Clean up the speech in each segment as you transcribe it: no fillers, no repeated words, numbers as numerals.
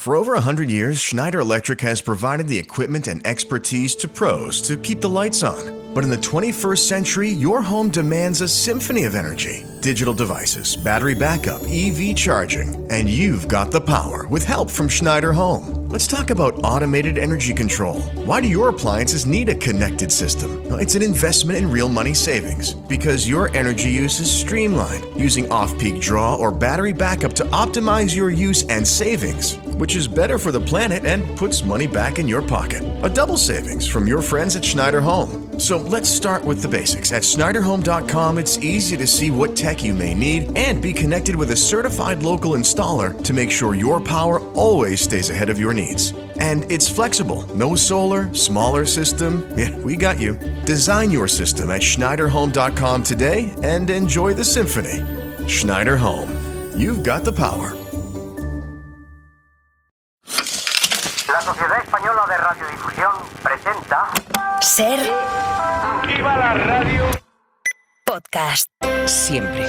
For over 100 years, Schneider Electric has provided the equipment and expertise to pros to keep the lights on. But in the 21st century, your home demands a symphony of energy. Digital devices, battery backup, EV charging, and you've got the power with help from Schneider Home. Let's talk about automated energy control. Why do your appliances need a connected system? Well, it's an investment in real money savings because your energy use is streamlined using off-peak draw or battery backup to optimize your use and savings, which is better for the planet and puts money back in your pocket. A double savings from your friends at Schneider Home. So let's start with the basics. At SchneiderHome.com, it's easy to see what tech you may need and be connected with a certified local installer to make sure your power always stays ahead of your needs. And it's flexible. No solar, smaller system. Yeah, we got you. Design your system at SchneiderHome.com today and enjoy the symphony. Schneider Home. You've got the power. La Sociedad Española de Radiodifusión presenta Ser ¡Viva la radio! podcast. Siempre.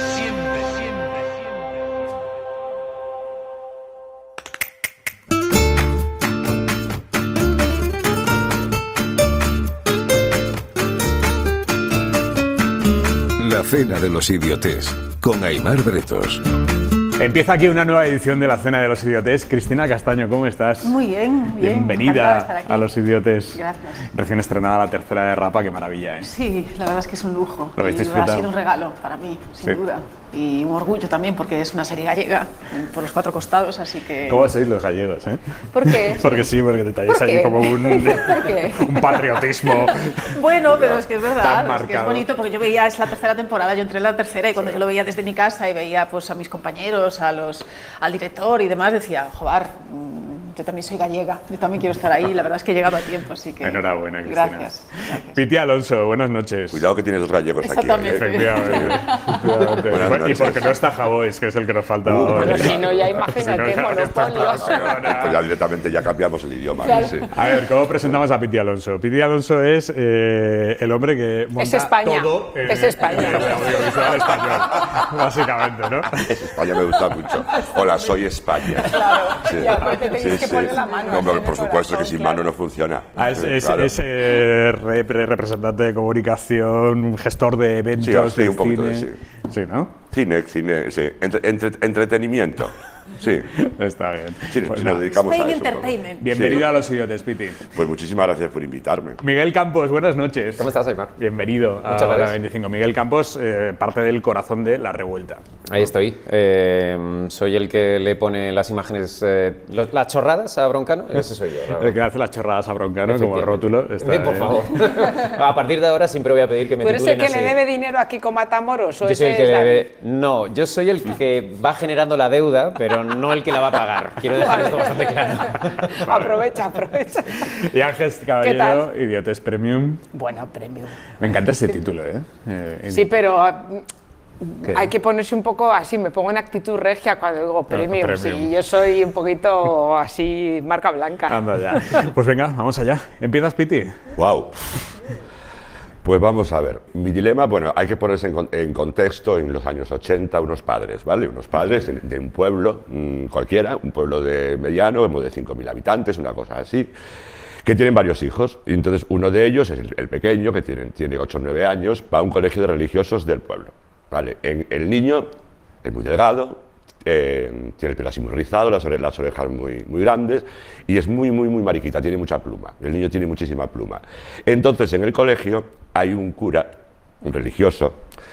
La Cena de los Idiotes, con Aimar Bretos. Empieza aquí una nueva edición de La Cena de los Idiotes. Cristina Castaño, ¿cómo estás? Muy bien, bien. Bienvenida a Los Idiotes. Gracias. Recién estrenada la tercera de Rapa, qué maravilla, ¿eh? Sí, la verdad es que es un lujo. ¿Lo habéis Y ha disfrutado? sido un regalo para mí, sin Sí. duda. Y un orgullo también porque es una serie gallega por los cuatro costados, así que... ¿Cómo sois los gallegos, eh? ¿Por qué? Porque sí, porque te talláis ¿Por allí qué? como ¿Por qué? un patriotismo. Bueno, pero es que es Tan verdad, es que marcado. es bonito porque yo veía, es la tercera temporada, yo entré en la tercera y cuando yo lo veía desde mi casa y veía pues a mis compañeros, al director y demás, decía, joder, yo también soy gallega, yo también quiero estar ahí, la verdad es que he llegado a tiempo, así que... Enhorabuena, Cristina. Gracias. Piti Alonso, buenas noches. Cuidado que tienes dos gallegos aquí. Exactamente. Efectivamente. Efectivamente. Buenas Y noches. porque no está Javois, que es el que nos falta hoy. Pero si no, ya imagínate, monopolios. Pues ya directamente ya cambiamos el idioma. Claro. Sí. A ver, ¿cómo presentamos a Piti Alonso? Piti Alonso es el hombre que monta Es España. todo Es España. en el audiovisual español, básicamente, ¿no? España me gusta mucho. Hola, soy España. Claro, Sí. y aparte tenéis que poner la mano. No, en el por supuesto que corazón, sin claro. mano no funciona. Es Claro. representante de comunicación, gestor de eventos, Sí, de un poquito cine. de sí. Sí, ¿no? Cine, sí. Entretenimiento. Sí. Está bien. Sí, Pues nos nada. dedicamos a Spain eso. un poco. Entertainment. Bienvenido Sí. a Los Idiotes, Piti. Pues muchísimas gracias por invitarme. Miguel Campos, buenas noches. ¿Cómo estás, Aimar? Bienvenido a Muchas la gracias. 25. Miguel Campos, parte del corazón de La Revuelta. Ahí estoy. Soy el que le pone las imágenes, las chorradas a Broncano. Ese soy yo. El que hace las chorradas a Broncano como Efectivamente. rótulo. Está Bien, por bien. favor. A partir de ahora siempre voy a pedir que me ¿Tú eres el titulen que le así. debe dinero a Kiko Matamoros? ¿O Yo soy el ese que es le David? debe... No, yo soy el que va generando la deuda, pero no el que la va a pagar. Quiero dejar esto bastante claro. Aprovecha. Y Ángel Caballero, tal? Idiotes Premium. Bueno, premio. Me encanta este título, ¿eh? Sí, pero ¿Qué? hay que ponerse un poco así. Me pongo en actitud regia cuando digo premium. premium. Sí, yo soy un poquito así, marca blanca. Anda ya. Pues venga, vamos allá. ¿Empiezas, Piti? Wow. Pues vamos a ver. Mi dilema, bueno, hay que ponerse en contexto en los años 80, unos padres, ¿vale? Unos padres de un pueblo cualquiera, un pueblo de mediano, como de 5.000 habitantes, una cosa así, que tienen varios hijos. Y entonces uno de ellos es el pequeño, que tiene 8 o 9 años, va a un colegio de religiosos del pueblo, ¿vale? El niño es muy delgado, tiene el pelo así muy rizado, las orejas muy grandes y es muy mariquita, tiene mucha pluma. El niño tiene muchísima pluma. Entonces en el colegio hay un cura, un religioso,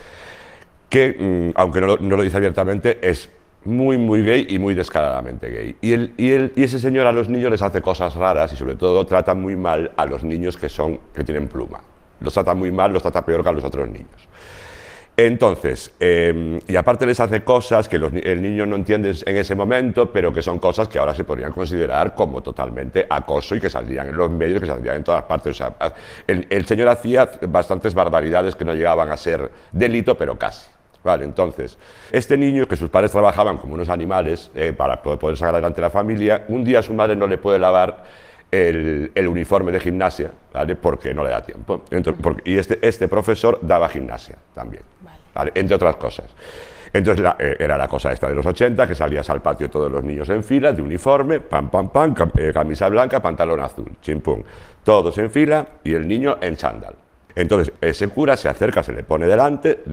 que aunque no lo dice abiertamente, es muy gay y muy descaradamente gay. Y ese señor a los niños les hace cosas raras y sobre todo trata muy mal a los niños que tienen pluma. Los trata muy mal, los trata peor que a los otros niños. Entonces, y aparte les hace cosas que el niño no entiende en ese momento, pero que son cosas que ahora se podrían considerar como totalmente acoso y que saldrían en los medios, que saldrían en todas partes. O sea, el señor hacía bastantes barbaridades que no llegaban a ser delito, pero casi. Vale, entonces, este niño, que sus padres trabajaban como unos animales para poder sacar adelante la familia, un día su madre no le puede lavar el uniforme de gimnasia, ¿vale? Porque no le da tiempo. Y este profesor daba gimnasia también, ¿vale? Entre otras cosas. Entonces era la cosa esta de los 80, que salías al patio todos los niños en fila, de uniforme, pam, pam, pam, camisa blanca, pantalón azul, chimpum, todos en fila y el niño en chándal. Entonces ese cura se acerca, se le pone delante,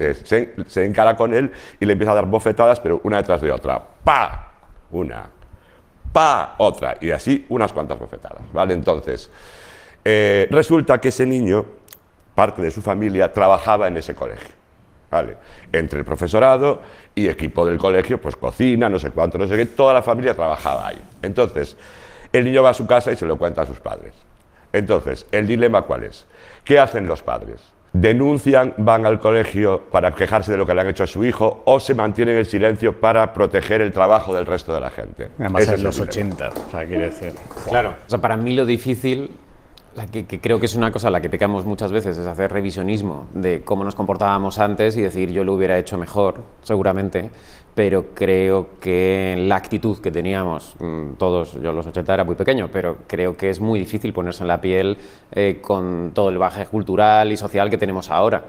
se encara con él y le empieza a dar bofetadas, pero una detrás de otra. ¡Pa! Una. ¡Pa! Otra. Y así unas cuantas bofetadas, ¿vale? Entonces, resulta que ese niño, parte de su familia, trabajaba en ese colegio, ¿vale? Entre el profesorado y equipo del colegio, pues cocina, no sé cuánto, no sé qué, toda la familia trabajaba ahí. Entonces, el niño va a su casa y se lo cuenta a sus padres. Entonces, el dilema ¿cuál es? ¿Qué hacen los padres? ¿Denuncian, van al colegio para quejarse de lo que le han hecho a su hijo o se mantienen en silencio para proteger el trabajo del resto de la gente? Además Ese en es los el dilema. 80, o sea, quiere decir... Claro, o sea, para mí lo difícil, que creo que es una cosa a la que pecamos muchas veces, es hacer revisionismo de cómo nos comportábamos antes y decir yo lo hubiera hecho mejor, seguramente, pero creo que la actitud que teníamos todos, yo en los 80 era muy pequeño, pero creo que es muy difícil ponerse en la piel con todo el bagaje cultural y social que tenemos ahora.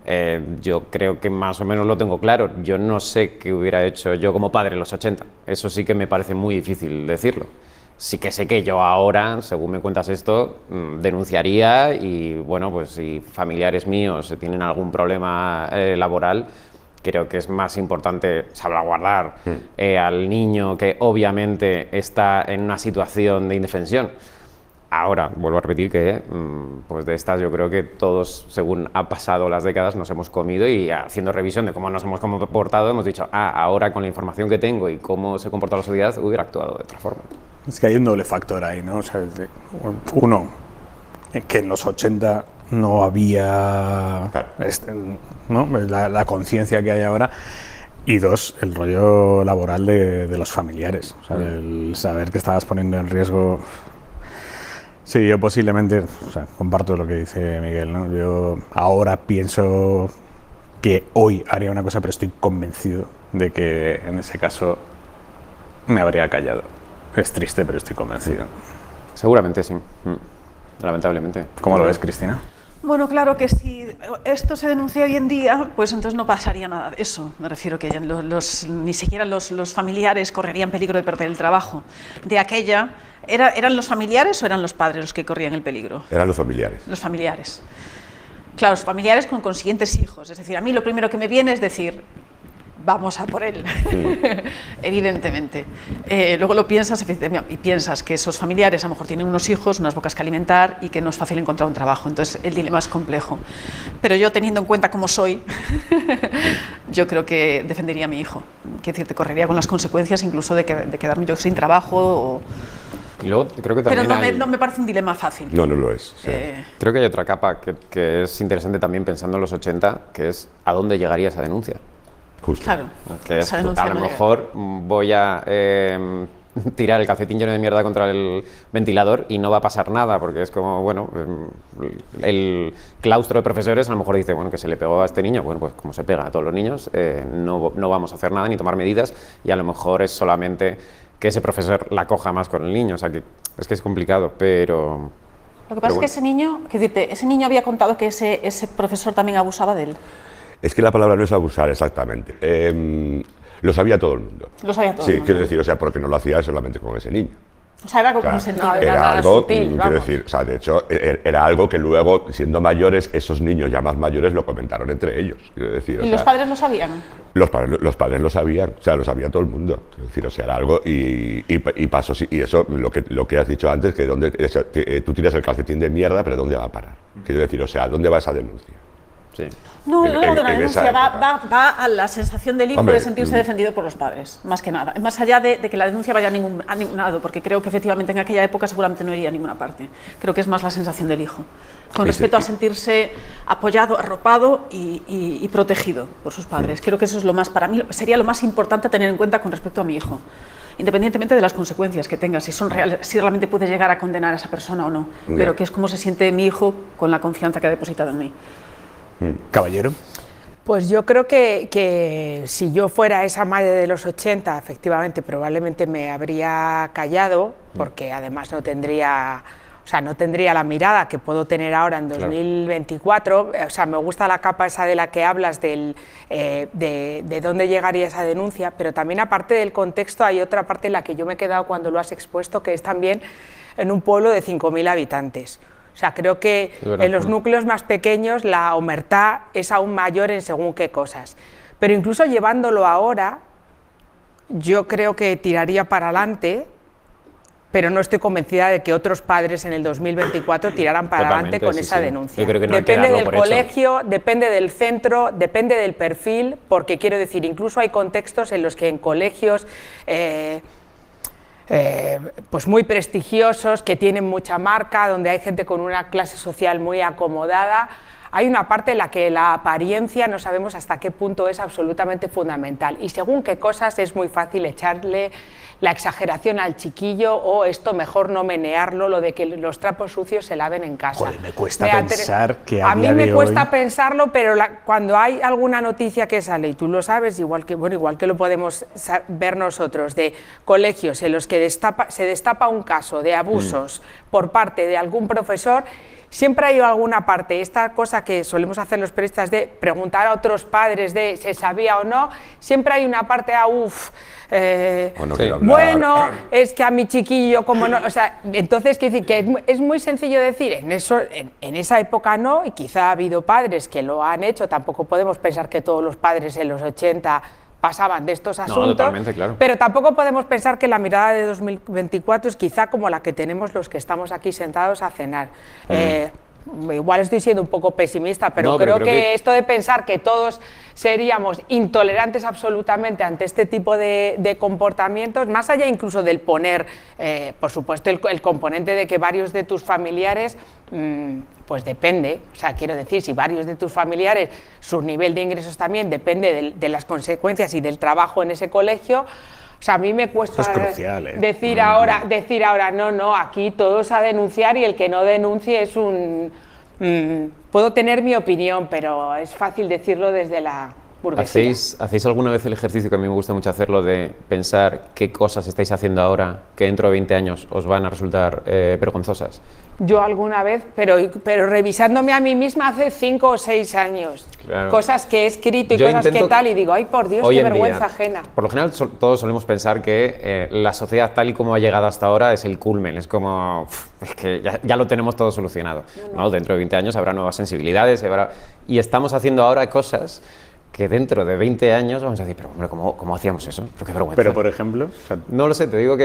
Yo creo que más o menos lo tengo claro. Yo no sé qué hubiera hecho yo como padre en los 80. Eso sí que me parece muy difícil decirlo. Sí que sé que yo ahora, según me cuentas esto, denunciaría y, bueno, pues si familiares míos tienen algún problema laboral, creo que es más importante salvaguardar al niño que obviamente está en una situación de indefensión. Ahora, vuelvo a repetir que pues de estas yo creo que todos, según han pasado las décadas, nos hemos comido y haciendo revisión de cómo nos hemos comportado, hemos dicho, ahora con la información que tengo y cómo se comporta la sociedad, hubiera actuado de otra forma. Es que hay un doble factor ahí, ¿no? O sea, uno, que en los 80 no había ¿no? la conciencia que hay ahora, y dos, el rollo laboral de los familiares, o sea, el saber que estabas poniendo en riesgo. Sí, yo posiblemente, o sea, comparto lo que dice Miguel, ¿no? Yo ahora pienso que hoy haría una cosa, pero estoy convencido de que en ese caso me habría callado. Es triste, pero estoy convencido. Seguramente sí, lamentablemente. ¿Cómo lo ves, Cristina? Bueno, claro que si esto se denuncia hoy en día, pues entonces no pasaría nada de eso. Me refiero que ya ni siquiera los familiares correrían peligro de perder el trabajo. De aquella, ¿eran los familiares o eran los padres los que corrían el peligro? Eran los familiares. Los familiares. Claro, los familiares con consiguientes hijos. Es decir, a mí lo primero que me viene es decir, vamos a por él, evidentemente. Luego lo piensas y piensas que esos familiares a lo mejor tienen unos hijos, unas bocas que alimentar y que no es fácil encontrar un trabajo. Entonces el dilema es complejo. Pero yo, teniendo en cuenta cómo soy, yo creo que defendería a mi hijo. Quiero decir, te correría con las consecuencias incluso de quedarme yo sin trabajo. Y luego creo que también pero no me parece un dilema fácil. No lo es. Sí. Creo que hay otra capa que es interesante también pensando en los 80, que es a dónde llegaría esa denuncia. Justo. Claro. Que es, a lo mejor voy a tirar el calcetín lleno de mierda contra el ventilador y no va a pasar nada, porque es como, bueno, el claustro de profesores a lo mejor dice, bueno, que se le pegó a este niño, bueno, pues como se pega a todos los niños, no vamos a hacer nada ni tomar medidas, y a lo mejor es solamente que ese profesor la coja más con el niño, o sea, que es complicado, pero... Lo que pasa es que ese niño había contado que ese profesor también abusaba de él. Es que la palabra no es abusar exactamente. Lo sabía todo el mundo. Lo sabía todo el mundo. Sí, quiero decir, o sea, porque no lo hacía solamente con ese niño. O sea, era algo con sentido. Era algo, quiero decir, o sea, de hecho, era algo que luego, siendo mayores, esos niños ya más mayores lo comentaron entre ellos. Quiero decir, ¿Y los padres lo sabían? Los padres lo sabían, o sea, lo sabía todo el mundo. Quiero decir, o sea, era algo y pasó, y eso, lo que has dicho antes, que tú tiras el calcetín de mierda, pero ¿dónde va a parar? Quiero decir, o sea, ¿dónde va esa denuncia? Sí. No, de la denuncia va a la sensación del hijo de sentirse defendido por los padres, más que nada. Más allá de que la denuncia vaya a ningún lado, porque creo que efectivamente en aquella época seguramente no iría a ninguna parte. Creo que es más la sensación del hijo, con respecto a sentirse apoyado, arropado y protegido por sus padres. Creo que eso es lo más, para mí, sería lo más importante a tener en cuenta con respecto a mi hijo. Independientemente de las consecuencias que tenga, si son reales, si realmente puede llegar a condenar a esa persona o no, pero que es cómo se siente mi hijo con la confianza que ha depositado en mí. Caballero. Pues yo creo que si yo fuera esa madre de los 80, efectivamente, probablemente me habría callado, porque además no tendría... O sea, no tendría la mirada que puedo tener ahora en 2024. O sea, me gusta la capa esa de la que hablas de dónde llegaría esa denuncia, pero también aparte del contexto hay otra parte en la que yo me he quedado cuando lo has expuesto, que es también en un pueblo de 5.000 habitantes. O sea, creo que en los núcleos más pequeños la omertá es aún mayor en según qué cosas. Pero incluso llevándolo ahora, yo creo que tiraría para adelante, pero no estoy convencida de que otros padres en el 2024 tiraran para adelante con esa denuncia. Yo creo que no hay que depende darlo del por hecho. colegio, depende del centro, depende del perfil, porque quiero decir, incluso hay contextos en los que en colegios pues muy prestigiosos, que tienen mucha marca, donde hay gente con una clase social muy acomodada, hay una parte en la que la apariencia no sabemos hasta qué punto es absolutamente fundamental, y según qué cosas es muy fácil echarle la exageración al chiquillo, o esto mejor no menearlo, lo de que los trapos sucios se laven en casa. Joder, me cuesta pensar que a a mí día me de cuesta hoy... pensarlo, pero cuando hay alguna noticia que sale, y tú lo sabes, igual que lo podemos ver nosotros, de colegios en los que se destapa un caso de abusos por parte de algún profesor, siempre hay alguna parte, esta cosa que solemos hacer los periodistas de preguntar a otros padres de se sabía o no, siempre hay una parte bueno, es que a mi chiquillo, como no, o sea, entonces quiero decir que es muy sencillo decir, en esa época no, y quizá ha habido padres que lo han hecho, tampoco podemos pensar que todos los padres en los 80 pasaban de estos asuntos, totalmente, claro. Pero tampoco podemos pensar que la mirada de 2024 es quizá como la que tenemos los que estamos aquí sentados a cenar. Igual estoy siendo un poco pesimista, pero creo que esto de pensar que todos seríamos intolerantes absolutamente ante este tipo de comportamientos, más allá incluso del poner, por supuesto, el componente de que varios de tus familiares, pues depende, o sea, quiero decir, si varios de tus familiares, su nivel de ingresos también depende de las consecuencias y del trabajo en ese colegio. O sea, a mí me cuesta decir ahora, no, aquí todos a denunciar, y el que no denuncie es un... puedo tener mi opinión, pero es fácil decirlo desde la burguesía. ¿Hacéis alguna vez el ejercicio, que a mí me gusta mucho hacerlo, de pensar qué cosas estáis haciendo ahora que dentro de 20 años os van a resultar vergonzosas? Yo alguna vez, pero revisándome a mí misma hace 5 o 6 años, claro. Cosas que he escrito y cosas que tal, y digo, ay, por Dios, qué vergüenza ajena. Por lo general, todos solemos pensar que la sociedad tal y como ha llegado hasta ahora es el culmen, es como, es que ya lo tenemos todo solucionado. No. Dentro de 20 años habrá nuevas sensibilidades, y estamos haciendo ahora cosas que dentro de 20 años vamos a decir, pero hombre, ¿cómo hacíamos eso? Qué vergüenza. Pero, por ejemplo... No lo sé, te digo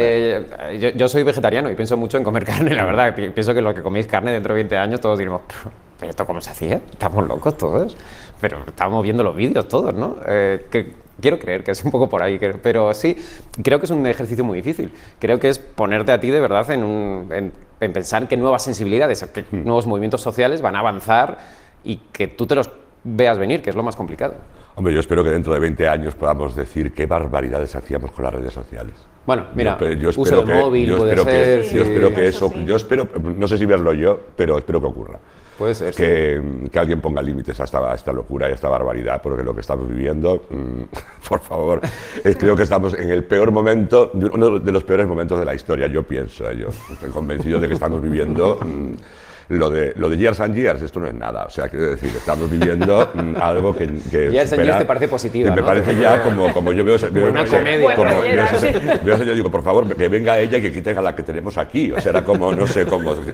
que yo soy vegetariano y pienso mucho en comer carne, la verdad. Pienso que los que coméis carne dentro de 20 años todos diremos, ¿pero esto cómo se hacía? Estamos locos todos. Pero estamos viendo los vídeos todos, ¿no? Quiero creer que es un poco por ahí, pero sí, creo que es un ejercicio muy difícil. Creo que es ponerte a ti de verdad en pensar que nuevas sensibilidades, que nuevos movimientos sociales van a avanzar y que tú te los veas venir, que es lo más complicado. Hombre, yo espero que dentro de 20 años podamos decir qué barbaridades hacíamos con las redes sociales. Bueno, mira, yo uso de móvil puede ser... Yo espero que eso... Yo espero, no sé si verlo yo, pero espero que ocurra. Puede ser, que alguien ponga límites a esta locura y a esta barbaridad, porque lo que estamos viviendo, por favor, creo que estamos en el peor momento, uno de los peores momentos de la historia, yo pienso. Yo estoy convencido de que estamos viviendo... Lo de Years and Years, esto no es nada. O sea, quiero decir, estamos viviendo algo que Years and Years te parece positiva, me parece ya como yo veo... una comedia. Veo señor, digo, por favor, que venga ella y que quite a la que tenemos aquí. O sea, era como, no sé,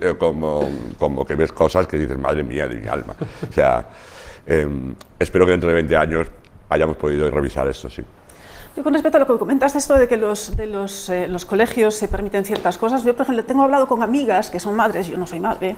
como que ves cosas que dices, madre mía de mi alma. O sea, espero que dentro de 20 años hayamos podido revisar esto, sí. Yo, con respecto a lo que comentaste, esto de que los colegios se permiten ciertas cosas, yo, por ejemplo, tengo hablado con amigas que son madres, yo no soy madre,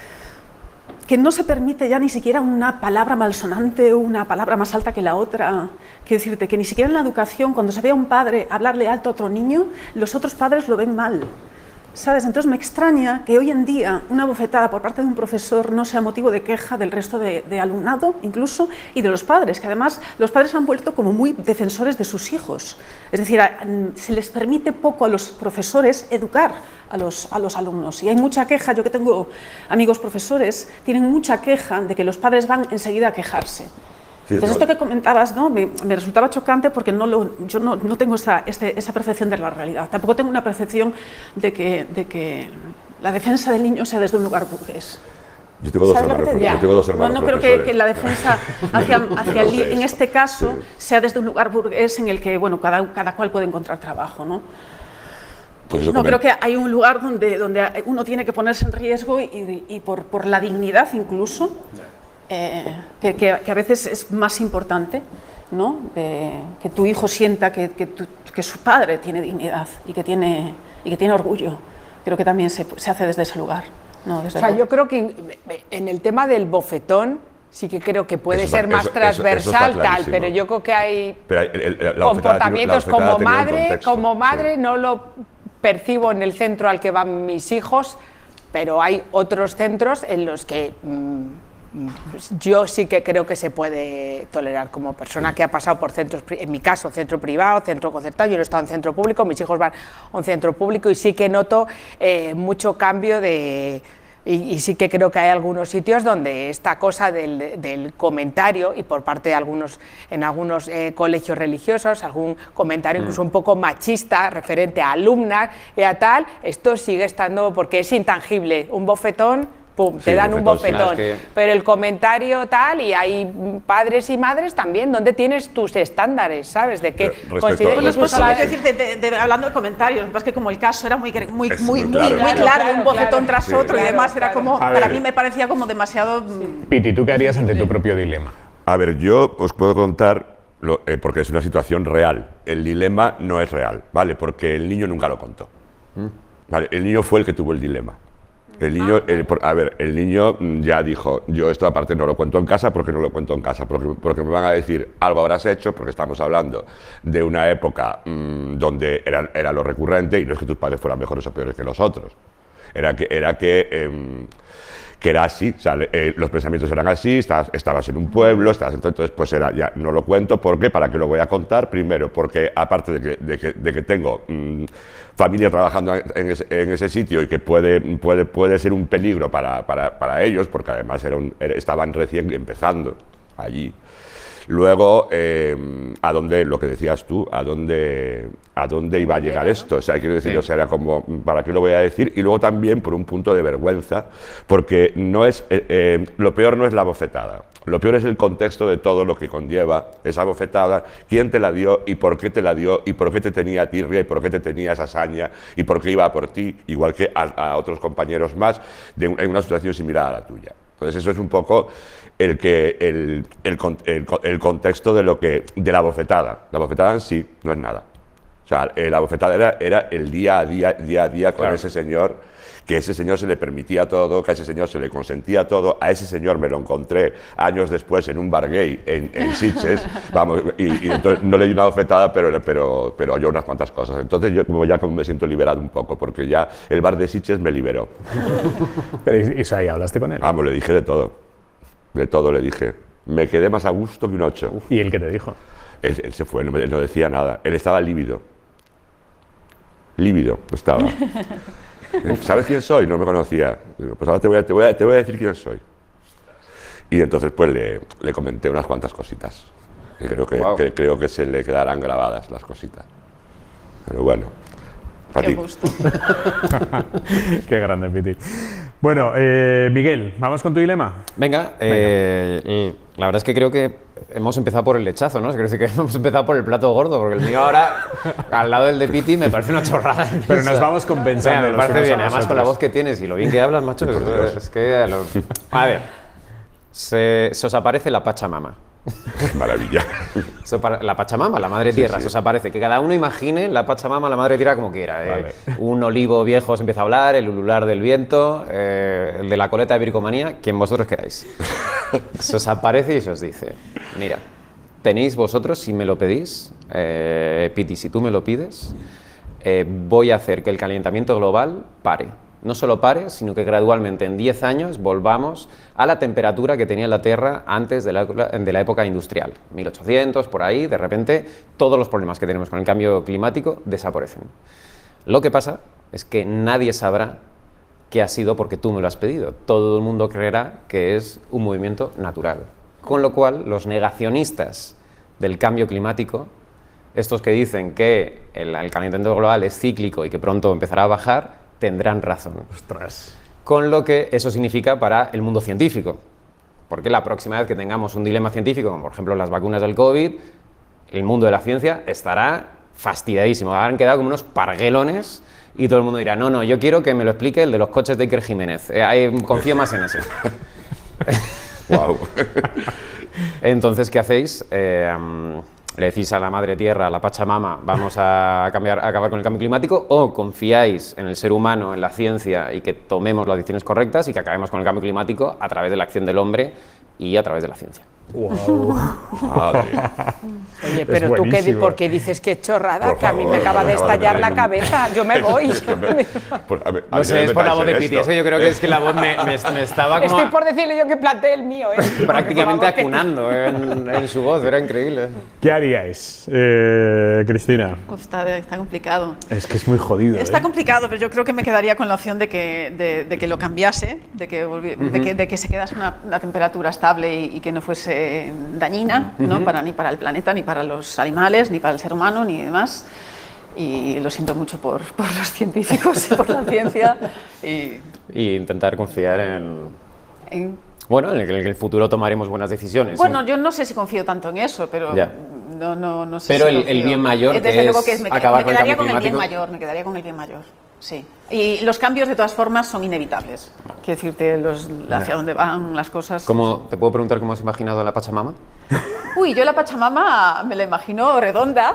que no se permite ya ni siquiera una palabra malsonante o una palabra más alta que la otra. Quiero decirte que ni siquiera en la educación, cuando se ve a un padre hablarle alto a otro niño, los otros padres lo ven mal. ¿Sabes? Entonces me extraña que hoy en día una bofetada por parte de un profesor no sea motivo de queja del resto de alumnado, incluso, y de los padres, que además los padres han vuelto como muy defensores de sus hijos. Es decir, se les permite poco a los profesores educar a los alumnos. Y hay mucha queja, yo que tengo amigos profesores, tienen mucha queja de que los padres van enseguida a quejarse. Entonces, esto que comentabas, ¿no? me resultaba chocante, porque yo no tengo esa percepción de la realidad. Tampoco tengo una percepción de que la defensa del niño sea desde un lugar burgués. Yo tengo dos ¿Sabes lo que hermanos, te digo? yo tengo dos hermanos No creo profesores. que la defensa hacia en este caso sea desde un lugar burgués en el que bueno, cada cual puede encontrar trabajo, ¿no? Pues No, creo que hay un lugar donde uno tiene que ponerse en riesgo y por la dignidad incluso, que a veces es más importante, ¿no? Que tu hijo sienta que su padre tiene dignidad y que tiene orgullo. Creo que también se hace desde ese lugar. No, desde o sea, yo creo que en el tema del bofetón sí que creo que puede ser más transversal, tal, pero yo creo que hay comportamientos como madre no lo percibo en el centro al que van mis hijos, pero hay otros centros en los que yo sí que creo que se puede tolerar como persona que ha pasado por centros, en mi caso, centro privado, centro concertado, yo no he estado en centro público, mis hijos van a un centro público y sí que noto mucho cambio y sí que creo que hay algunos sitios donde esta cosa del comentario y por parte de algunos colegios religiosos, algún comentario incluso un poco machista referente a alumnas y a tal, esto sigue estando porque es intangible, un bofetón, pum, te dan un bofetón, pero el comentario tal, y hay padres y madres también, donde tienes tus estándares, ¿sabes? De que consideres hablando de comentarios, es que como el caso era muy claro, de un bofetón tras otro y demás, era como, para mí me parecía como demasiado... Piti, ¿tú qué harías ante tu propio dilema? A ver, yo os puedo contar, porque es una situación real, el dilema no es real, ¿vale? Porque el niño nunca lo contó, ¿vale? El niño fue el que tuvo el dilema. El niño ya dijo, yo esto aparte no lo cuento en casa porque no lo cuento en casa, porque me van a decir algo habrás hecho, porque estamos hablando de una época donde era lo recurrente y no es que tus padres fueran mejores o peores que los otros, era que era así, o sea, los pensamientos eran así, estabas en un pueblo, entonces pues ya no lo cuento, ¿por qué? ¿Para qué lo voy a contar? Primero, porque aparte de que tengo familia trabajando en ese sitio y que puede ser un peligro para ellos, porque además estaban recién empezando allí. Luego, lo que decías tú, ¿a dónde iba a llegar esto? O sea, quiero decir, o sea, era como, ¿para qué lo voy a decir? Y luego también por un punto de vergüenza, porque no es, lo peor no es la bofetada, lo peor es el contexto de todo lo que conlleva esa bofetada, quién te la dio y por qué te la dio y por qué te tenía tirria y por qué te tenía esa saña y por qué iba por ti, igual que a otros compañeros más en una situación similar a la tuya. Entonces eso es un poco el contexto de la bofetada. La bofetada en sí no es nada. O sea, la bofetada era el día a día con ese señor, que a ese señor se le permitía todo, que a ese señor se le consentía todo. A ese señor me lo encontré años después en un bar gay en Sitges, vamos, y entonces no le di una bofetada, pero oyó unas cuantas cosas. Entonces yo como me siento liberado un poco, porque ya el bar de Sitges me liberó. Pero Isaí, ¿hablaste con él? Vamos, le dije de todo. De todo le dije. Me quedé más a gusto que un 8. ¿Y él qué te dijo? Él se fue, no decía nada. Él estaba lívido. Lívido estaba. ¿Sabes quién soy? No me conocía. Digo, pues ahora te voy a decir quién soy. Y entonces pues le comenté unas cuantas cositas. Y creo que se le quedarán grabadas las cositas. Pero bueno. Qué gusto. Qué grande, Piti. Bueno, Miguel, ¿vamos con tu dilema? Venga. La verdad es que creo que hemos empezado por el lechazo, ¿no? Creo que hemos empezado por el plato gordo, porque el mío ahora, al lado del de Piti, me parece una chorrada. Pero nos vamos compensando. Me parece bien, además con la voz que tienes y lo bien que hablas, macho, es que... A ver, se os aparece la Pachamama. Maravilla. La Pachamama, la Madre Tierra, sí. se os aparece. Que cada uno imagine la Pachamama, la Madre Tierra, como quiera. Vale. Un olivo viejo os empieza a hablar, el ulular del viento, el de la coleta de bricomanía, quien vosotros queráis. Se os aparece y se os dice, mira, tenéis vosotros, si me lo pedís, Piti, si tú me lo pides, voy a hacer que el calentamiento global pare. No solo pare, sino que gradualmente en 10 años volvamos a la temperatura que tenía la Tierra antes de la época industrial. 1800, por ahí, de repente, todos los problemas que tenemos con el cambio climático desaparecen. Lo que pasa es que nadie sabrá que ha sido porque tú me lo has pedido. Todo el mundo creerá que es un movimiento natural. Con lo cual, los negacionistas del cambio climático, estos que dicen que el calentamiento global es cíclico y que pronto empezará a bajar, tendrán razón. Ostras. Con lo que eso significa para el mundo científico. Porque la próxima vez que tengamos un dilema científico, como por ejemplo las vacunas del COVID, el mundo de la ciencia estará fastidiadísimo. Habrán quedado como unos parguelones y todo el mundo dirá, no, yo quiero que me lo explique el de los coches de Iker Jiménez. Confío más en ese. Wow. Entonces, ¿qué hacéis? ¿Le decís a la madre tierra, a la Pachamama, vamos a acabar con el cambio climático? ¿O confiáis en el ser humano, en la ciencia y que tomemos las decisiones correctas y que acabemos con el cambio climático a través de la acción del hombre y a través de la ciencia? Wow. Madre. Oye, pero tú qué, ¿por qué dices que chorrada? Por que a mí favor, me acaba de por favor, estallar la no. cabeza. Yo me voy. No sé, es por la voz de Piti. Eso yo creo que es que la voz me estaba como Estoy por decirle yo que planteé el mío. prácticamente acunando en su voz. Era increíble. ¿Qué haríais, Cristina? Uf, está complicado. Es que es muy jodido. Está complicado, pero yo creo que me quedaría con la opción de que lo cambiase, de que se quedase una temperatura estable y que no fuese dañina, ¿no? Ni para el planeta, ni para los animales, ni para el ser humano, ni demás. Y lo siento mucho por los científicos y por la ciencia. Y intentar confiar en bueno, en el futuro tomaremos buenas decisiones. Bueno, yo no sé si confío tanto en eso, pero ya. No sé. Pero si el bien mayor, desde luego que acabar con el cambio climático. climático. Me quedaría con el bien mayor, sí. Y los cambios, de todas formas, son inevitables. Quiero decirte, hacia dónde van las cosas. ¿Te puedo preguntar cómo has imaginado a la Pachamama? Uy, yo la Pachamama me la imagino redonda,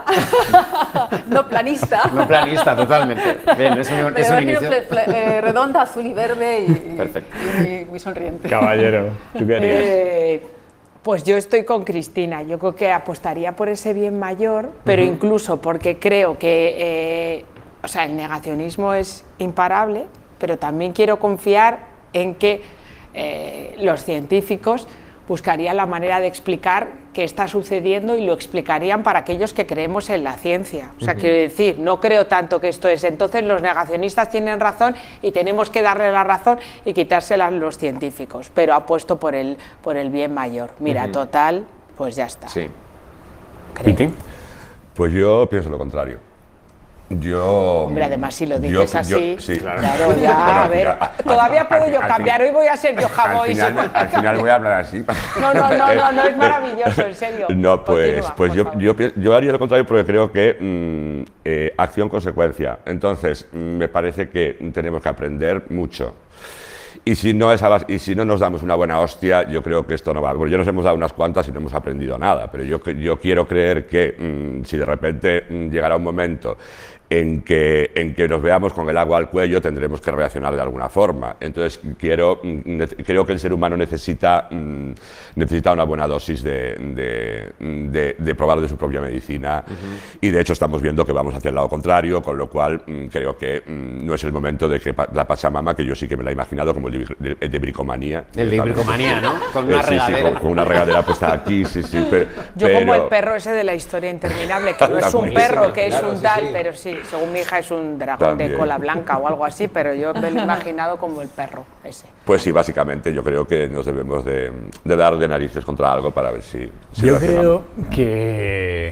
no planista. No planista, totalmente. Bien, es un inicio. Redonda, azul y verde Perfecto. y muy sonriente. Caballero, ¿tú qué harías? Pues yo estoy con Cristina. Yo creo que apostaría por ese bien mayor, pero incluso porque creo que el negacionismo es imparable, pero también quiero confiar en que los científicos buscarían la manera de explicar qué está sucediendo y lo explicarían para aquellos que creemos en la ciencia. O sea, quiero decir, no creo tanto que esto es. Entonces los negacionistas tienen razón y tenemos que darle la razón y quitársela a los científicos. Pero apuesto por el bien mayor. Mira, total, pues ya está. Sí. ¿Piti? Pues yo pienso lo contrario. Hombre, además si lo dices así, sí, claro, ya, a ver, todavía puedo yo cambiar, hoy voy a ser yo Jagoy. Al final voy a hablar así. No, es maravilloso, en serio. No, pues Continúa, yo haría lo contrario porque creo que acción-consecuencia. Entonces, me parece que tenemos que aprender mucho. Y si no nos damos una buena hostia, yo creo que esto no va. Bueno, ya nos hemos dado unas cuantas y no hemos aprendido nada, pero yo quiero creer que si de repente llegará un momento en que nos veamos con el agua al cuello, tendremos que reaccionar de alguna forma. Entonces, creo que el ser humano necesita una buena dosis de probar de su propia medicina, y de hecho estamos viendo que vamos hacia el lado contrario, con lo cual creo que no es el momento de que la Pachamama, que yo sí que me la he imaginado como el de bricomanía. El de bricomanía, ¿no? Con una regadera. Sí, con una regadera puesta aquí, sí. Yo como el perro ese de la historia interminable, que no es un perro, que es un tal, pero sí. Según mi hija es un dragón También. de cola blanca o algo así, pero yo me lo he imaginado como el perro ese. Pues sí, básicamente yo creo que nos debemos de dar de narices contra algo para ver si yo creo que...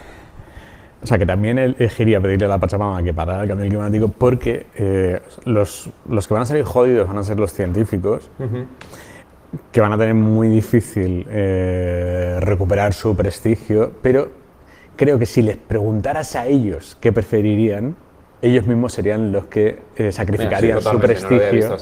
O sea, que también elegiría pedirle a la Pachamama que parara el cambio climático porque los que van a salir jodidos van a ser los científicos, que van a tener muy difícil recuperar su prestigio, pero creo que si les preguntaras a ellos qué preferirían, ellos mismos serían los que sacrificarían su prestigio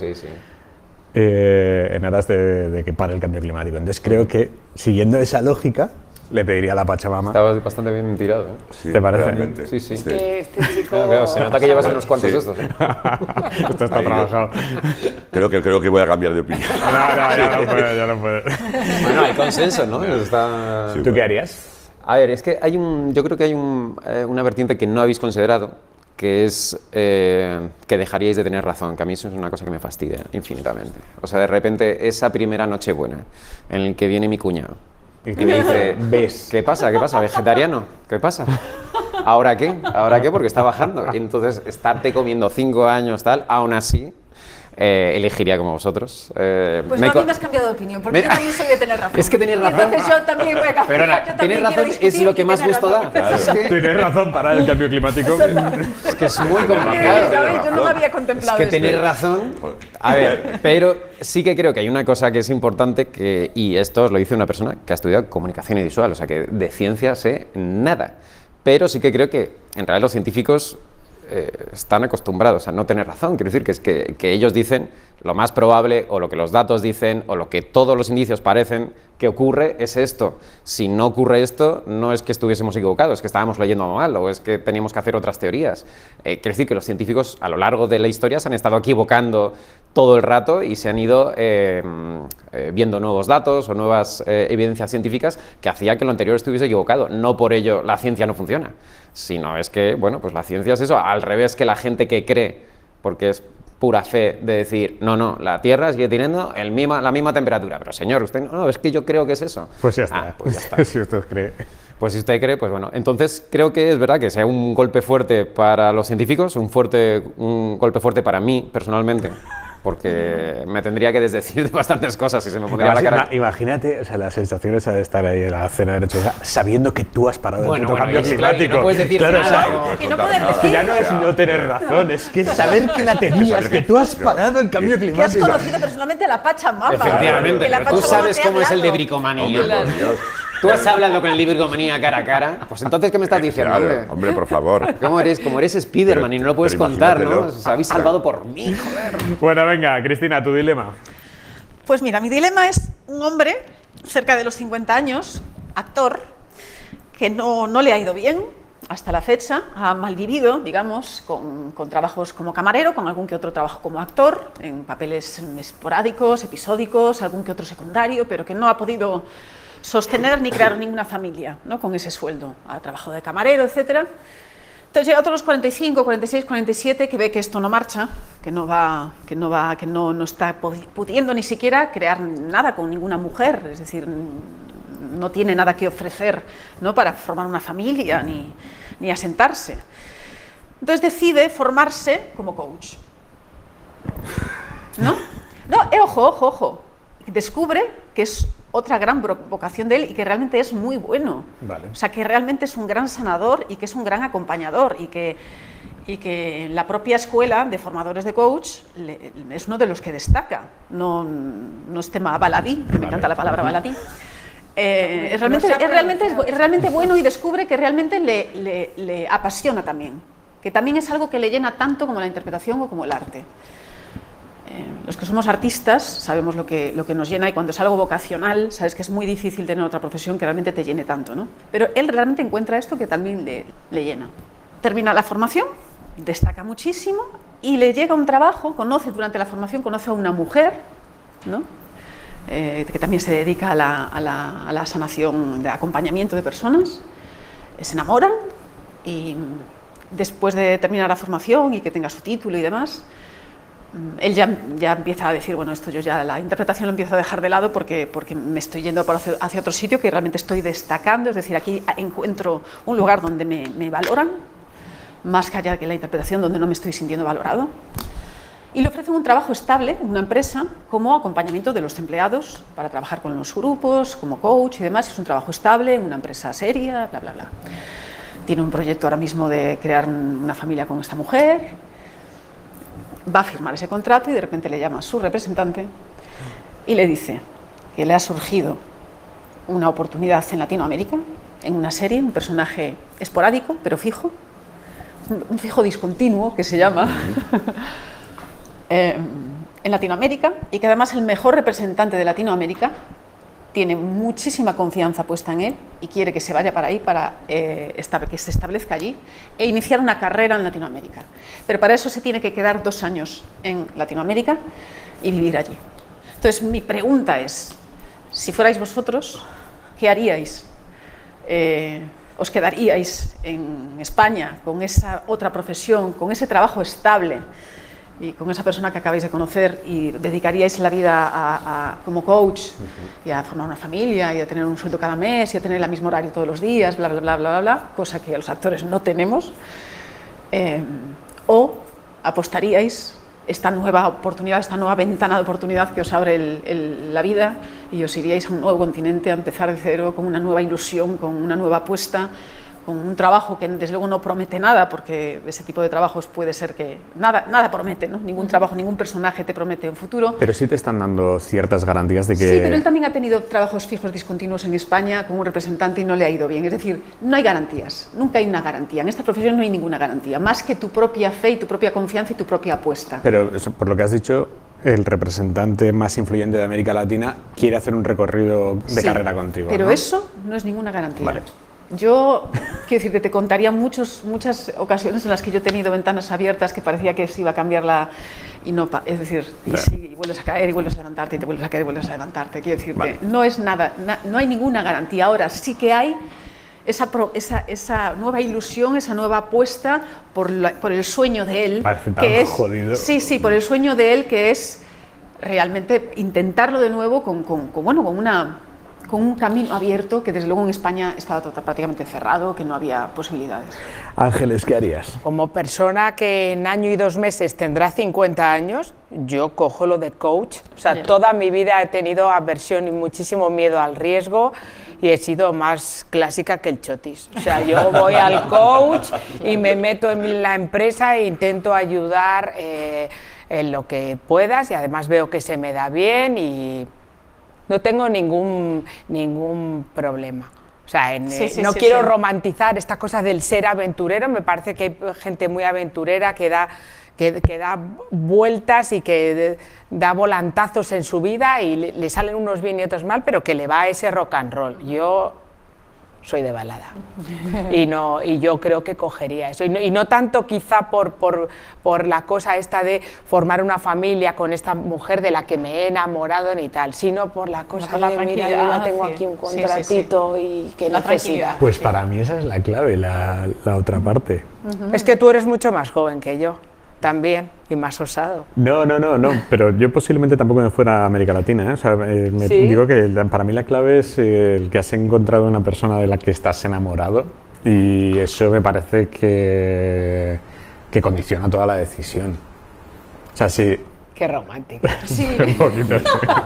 en aras de que pare el cambio climático. Entonces creo que, siguiendo esa lógica, le pediría a la Pachamama. Estabas bastante bien tirado, ¿eh? Sí, ¿Te parece? realmente. Sí. Es que este chico... Claro, se nota que llevas unos cuantos de estos, ¿eh? Esto está trabajado. Creo que voy a cambiar de opinión. Ya no puedo. Bueno, hay consenso, ¿no? Está... ¿Tú qué harías? A ver, es que yo creo que hay una vertiente que no habéis considerado, que es que dejaríais de tener razón, que a mí eso es una cosa que me fastidia infinitamente. O sea, de repente, esa primera Nochebuena en la que viene mi cuñado y me dice, ¿ves? ¿Qué pasa? ¿Vegetariano? ¿Qué pasa? ¿Ahora qué? Porque está bajando. Y entonces, estarte comiendo 5 años, tal, aún así, elegiría como vosotros. Pues no, a mí me has cambiado de opinión, porque yo también soy de tener razón. Es que tenéis razón. Entonces yo también voy a cambiar. Pero Yo también tener razón quiero es discutir lo que y más tener gusto razón. da. Tienes razón para el cambio climático. Es que es muy ¿Sabes? complicado. Yo no me había Es contemplado que esto. tenéis razón. A ver, pero sí que creo que hay una cosa que es importante, y esto os lo dice una persona que ha estudiado comunicación y visual, o sea que de ciencia sé nada. Pero sí que creo que en realidad los científicos están acostumbrados a no tener razón. Quiero decir que ellos dicen lo más probable, o lo que los datos dicen, o lo que todos los indicios parecen que ocurre es esto. Si no ocurre esto, no es que estuviésemos equivocados, es que estábamos leyendo mal, o es que teníamos que hacer otras teorías. Quiero decir que los científicos a lo largo de la historia se han estado equivocando todo el rato y se han ido viendo nuevos datos o nuevas evidencias científicas que hacía que lo anterior estuviese equivocado. No por ello la ciencia no funciona, sino es que, bueno, pues la ciencia es eso, al revés que la gente que cree, porque es pura fe de decir, no, la Tierra sigue teniendo la misma temperatura. Pero señor, usted no, es que yo creo que es eso. Pues ya está. Pues ya está. Si usted cree. Pues si usted cree, pues bueno. Entonces creo que es verdad que sea un golpe fuerte para los científicos, un golpe fuerte para mí personalmente, porque me tendría que desdecir de bastantes cosas y se me pondría la cara. Imagínate, o sea, la sensación esa de estar ahí en la cena de derecho, sabiendo que tú has parado el puto cambio climático. No puedes decir claro, nada. Que no puedes que decir. ya no es no tener razón, es que saber que la tenías, que tú has parado el cambio Que has climático. conocido personalmente a la Pachamama. Efectivamente, Que la tú Pachamama sabes te ha cómo es el de hablado. bricomanía. Tú has hablado con el de bricomanía cara a cara. Pues entonces, ¿qué me estás diciendo, Claro, hombre? hombre, por favor. Como eres Spiderman y no lo puedes pero contar, ¿no? imagínatelo. Os habéis salvado por mí, joder. Bueno, venga, Cristina, tu dilema. Pues mira, mi dilema es un hombre cerca de los 50 años, actor, que no le ha ido bien hasta la fecha, ha malvivido, digamos, con trabajos como camarero, con algún que otro trabajo como actor, en papeles esporádicos, episódicos, algún que otro secundario, pero que no ha podido sostener ni crear ninguna familia, ¿no? Con ese sueldo. Ha trabajado de camarero, etc. Entonces llega a los 45, 46, 47, que ve que esto no marcha, que no está pudiendo ni siquiera crear nada con ninguna mujer, es decir, no tiene nada que ofrecer, ¿no? Para formar una familia ni asentarse. Entonces decide formarse como coach. ¿No? Ojo. Descubre que es otra gran vocación de él y que realmente es muy bueno. Vale. O sea, que realmente es un gran sanador y que es un gran acompañador y que la propia escuela de formadores de coach es uno de los que destaca. No es tema baladí, que me encanta la palabra baladí. Es realmente bueno y descubre que realmente le apasiona también, que también es algo que le llena tanto como la interpretación o como el arte. Los que somos artistas sabemos lo que nos llena, y cuando es algo vocacional sabes que es muy difícil tener otra profesión que realmente te llene tanto, ¿no? Pero él realmente encuentra esto que también le llena. Termina la formación, destaca muchísimo y le llega un trabajo, durante la formación conoce a una mujer, ¿no? Que también se dedica a la sanación, de acompañamiento de personas. Se enamoran y después de terminar la formación y que tenga su título y demás, él ya empieza a decir, bueno, esto yo ya la interpretación lo empiezo a dejar de lado porque me estoy yendo hacia otro sitio que realmente estoy destacando, es decir, aquí encuentro un lugar donde me valoran, más que allá que la interpretación donde no me estoy sintiendo valorado. Y le ofrecen un trabajo estable en una empresa como acompañamiento de los empleados para trabajar con los grupos, como coach y demás. Es un trabajo estable, en una empresa seria, bla, bla, bla. Tiene un proyecto ahora mismo de crear una familia con esta mujer. Va a firmar ese contrato y de repente le llama a su representante y le dice que le ha surgido una oportunidad en Latinoamérica, en una serie, un personaje esporádico, pero fijo, un fijo discontinuo que se llama, en Latinoamérica, y que además el mejor representante de Latinoamérica tiene muchísima confianza puesta en él y quiere que se vaya para ahí, para que se establezca allí e iniciar una carrera en Latinoamérica. Pero para eso se tiene que quedar 2 años en Latinoamérica y vivir allí. Entonces mi pregunta es, si fuerais vosotros, ¿qué haríais? ¿Os quedaríais en España con esa otra profesión, con ese trabajo estable y con esa persona que acabáis de conocer, y dedicaríais la vida como coach y a formar una familia y a tener un sueldo cada mes y a tener el mismo horario todos los días, bla, bla, bla, bla, bla, cosa que los actores no tenemos? ¿O apostaríais esta nueva oportunidad, esta nueva ventana de oportunidad que os abre la vida y os iríais a un nuevo continente a empezar de cero con una nueva ilusión, con una nueva apuesta, con un trabajo que desde luego no promete nada, porque ese tipo de trabajos puede ser que nada promete, ¿no? Ningún trabajo, ningún personaje te promete un futuro. Pero sí te están dando ciertas garantías de que... Sí, pero él también ha tenido trabajos fijos discontinuos en España como un representante y no le ha ido bien. Es decir, no hay garantías, nunca hay una garantía. En esta profesión no hay ninguna garantía, más que tu propia fe y tu propia confianza y tu propia apuesta. Pero por lo que has dicho, el representante más influyente de América Latina quiere hacer un recorrido de carrera contigo. Pero ¿no? eso no es ninguna garantía. Vale. Yo, quiero decir que te contaría muchas ocasiones en las que yo he tenido ventanas abiertas que parecía que se iba a cambiar y no, es decir, y vuelves a caer y vuelves a levantarte y te vuelves a caer y vuelves a levantarte. Quiero decir que no es nada, no hay ninguna garantía. Ahora sí que hay esa nueva ilusión, esa nueva apuesta por el sueño de él, que es jodido. Sí, por el sueño de él, que es realmente intentarlo de nuevo con un camino abierto que desde luego en España estaba prácticamente cerrado, que no había posibilidades. Ángeles, ¿qué harías? Como persona que en año y 2 meses tendrá 50 años, yo cojo lo de coach. O sea, toda mi vida he tenido aversión y muchísimo miedo al riesgo y he sido más clásica que el chotis. O sea, yo voy al coach y me meto en la empresa e intento ayudar en lo que puedas y además veo que se me da bien y no tengo ningún problema. O sea, no quiero romantizar esta cosa del ser aventurero. Me parece que hay gente muy aventurera que da vueltas y que da volantazos en su vida y le salen unos bien y otros mal, pero que le va a ese rock and roll. Yo soy de balada y yo creo que cogería eso y no tanto quizá por la cosa esta de formar una familia con esta mujer de la que me he enamorado ni tal, sino por la cosa de mira, yo ya tengo aquí un contratito y que necesita. Pues para mí esa es la clave, la otra parte. Es que tú eres mucho más joven que yo también y más osado. No, pero yo posiblemente tampoco me fuera a América Latina, ¿eh? O sea, digo que para mí la clave es el que has encontrado una persona de la que estás enamorado y eso me parece que condiciona toda la decisión. O sea, sí. Qué romántico. Sí. Un poquito.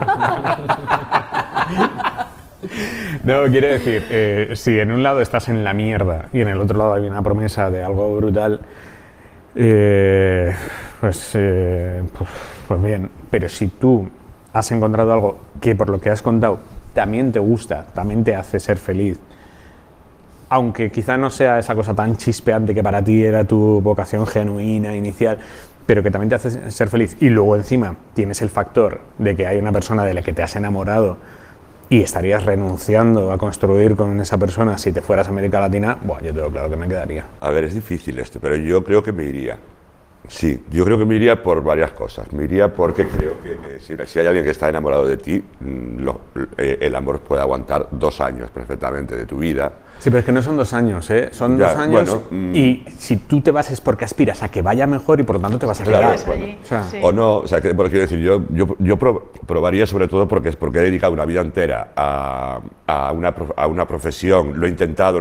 No, quiero decir, si en un lado estás en la mierda y en el otro lado hay una promesa de algo brutal, pues bien, pero si tú has encontrado algo que por lo que has contado también te gusta, también te hace ser feliz, aunque quizá no sea esa cosa tan chispeante que para ti era tu vocación genuina, inicial, pero que también te hace ser feliz y luego encima tienes el factor de que hay una persona de la que te has enamorado y estarías renunciando a construir con esa persona si te fueras a América Latina, bueno, yo tengo claro que me quedaría. A ver, es difícil esto, pero yo creo que me iría. Sí, yo creo que me iría por varias cosas. Me iría porque creo que si hay alguien que está enamorado de ti, el amor puede aguantar 2 años perfectamente de tu vida. Sí, pero es que no son 2 años, ¿eh? Son 2 años y si tú te vas es porque aspiras a que vaya mejor y por lo tanto te vas a quedar. O no, o sea, porque quiero decir, yo probaría sobre todo porque he dedicado una vida entera a una profesión, lo he intentado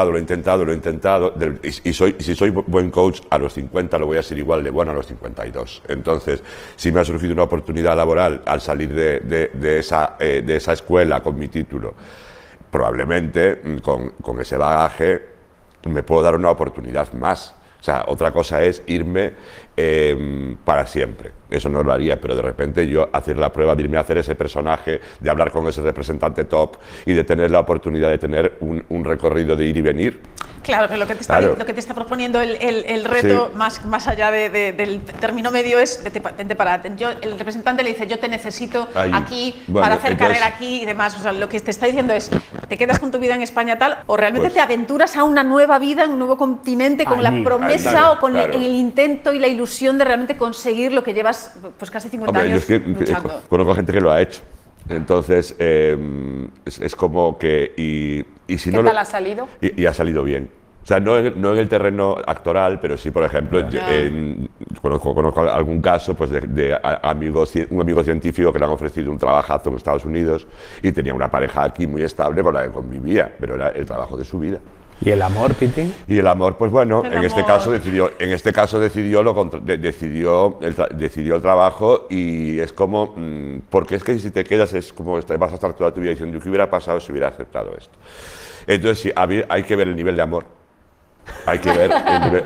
y si soy buen coach a los 50 lo voy a ser igual de bueno a los 52. Entonces, si me ha surgido una oportunidad laboral al salir de esa escuela con mi título, probablemente con ese bagaje me puedo dar una oportunidad más. O sea, otra cosa es irme para siempre. Eso no lo haría, pero de repente yo hacer la prueba de irme a hacer ese personaje, de hablar con ese representante top y de tener la oportunidad de tener un recorrido de ir y venir. Claro, pero lo que te está proponiendo el reto, más allá del término medio, es vente para. El representante le dice, yo te necesito aquí para hacer carrera aquí y demás. O sea, lo que te está diciendo es, te quedas con tu vida en España tal, o realmente te aventuras a una nueva vida, en un nuevo continente, con la promesa o con el intento y la ilusión de realmente conseguir lo que llevas pues casi 50 años luchando. Conozco gente que lo ha hecho. Entonces, es como que... ¿Qué tal ha salido? Y ha salido bien. O sea, no en el terreno actoral, pero sí, por ejemplo, conozco algún caso pues, de un amigo científico que le han ofrecido un trabajazo en Estados Unidos y tenía una pareja aquí muy estable con la que convivía, pero era el trabajo de su vida. ¿Y el amor, Piti? Y el amor, pues bueno, El en este amor. caso decidió decidió el trabajo, y es como, porque es que si te quedas es como vas a estar toda tu vida diciendo ¿qué hubiera pasado si hubiera aceptado esto? Entonces sí, hay que ver el nivel de amor. Hay que ver,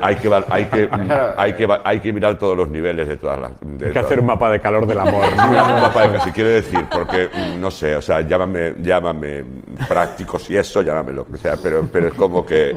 hay que mirar todos los niveles de todas las. Hay que hacer un mapa de calor del amor. Un mapa de si quiero decir, porque no sé, o sea, llámame práctico si eso, llámame lo que sea, pero es como que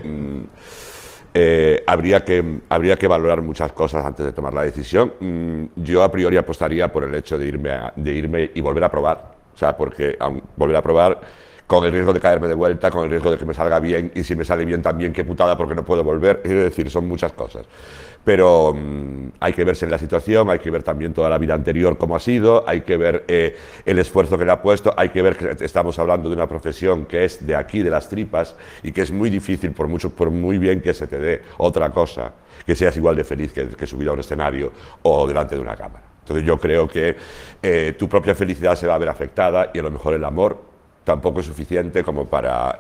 habría que valorar muchas cosas antes de tomar la decisión. Yo a priori apostaría por el hecho de irme y volver a probar, o sea, porque volver a probar, con el riesgo de caerme de vuelta, con el riesgo de que me salga bien, y si me sale bien también, qué putada, porque no puedo volver. Es decir, son muchas cosas. Pero hay que verse en la situación, hay que ver también toda la vida anterior cómo ha sido, hay que ver el esfuerzo que le ha puesto, hay que ver que estamos hablando de una profesión que es de aquí, de las tripas, y que es muy difícil, por muy bien que se te dé otra cosa, que seas igual de feliz que subir a un escenario o delante de una cámara. Entonces yo creo que tu propia felicidad se va a ver afectada, y a lo mejor el amor tampoco es suficiente como para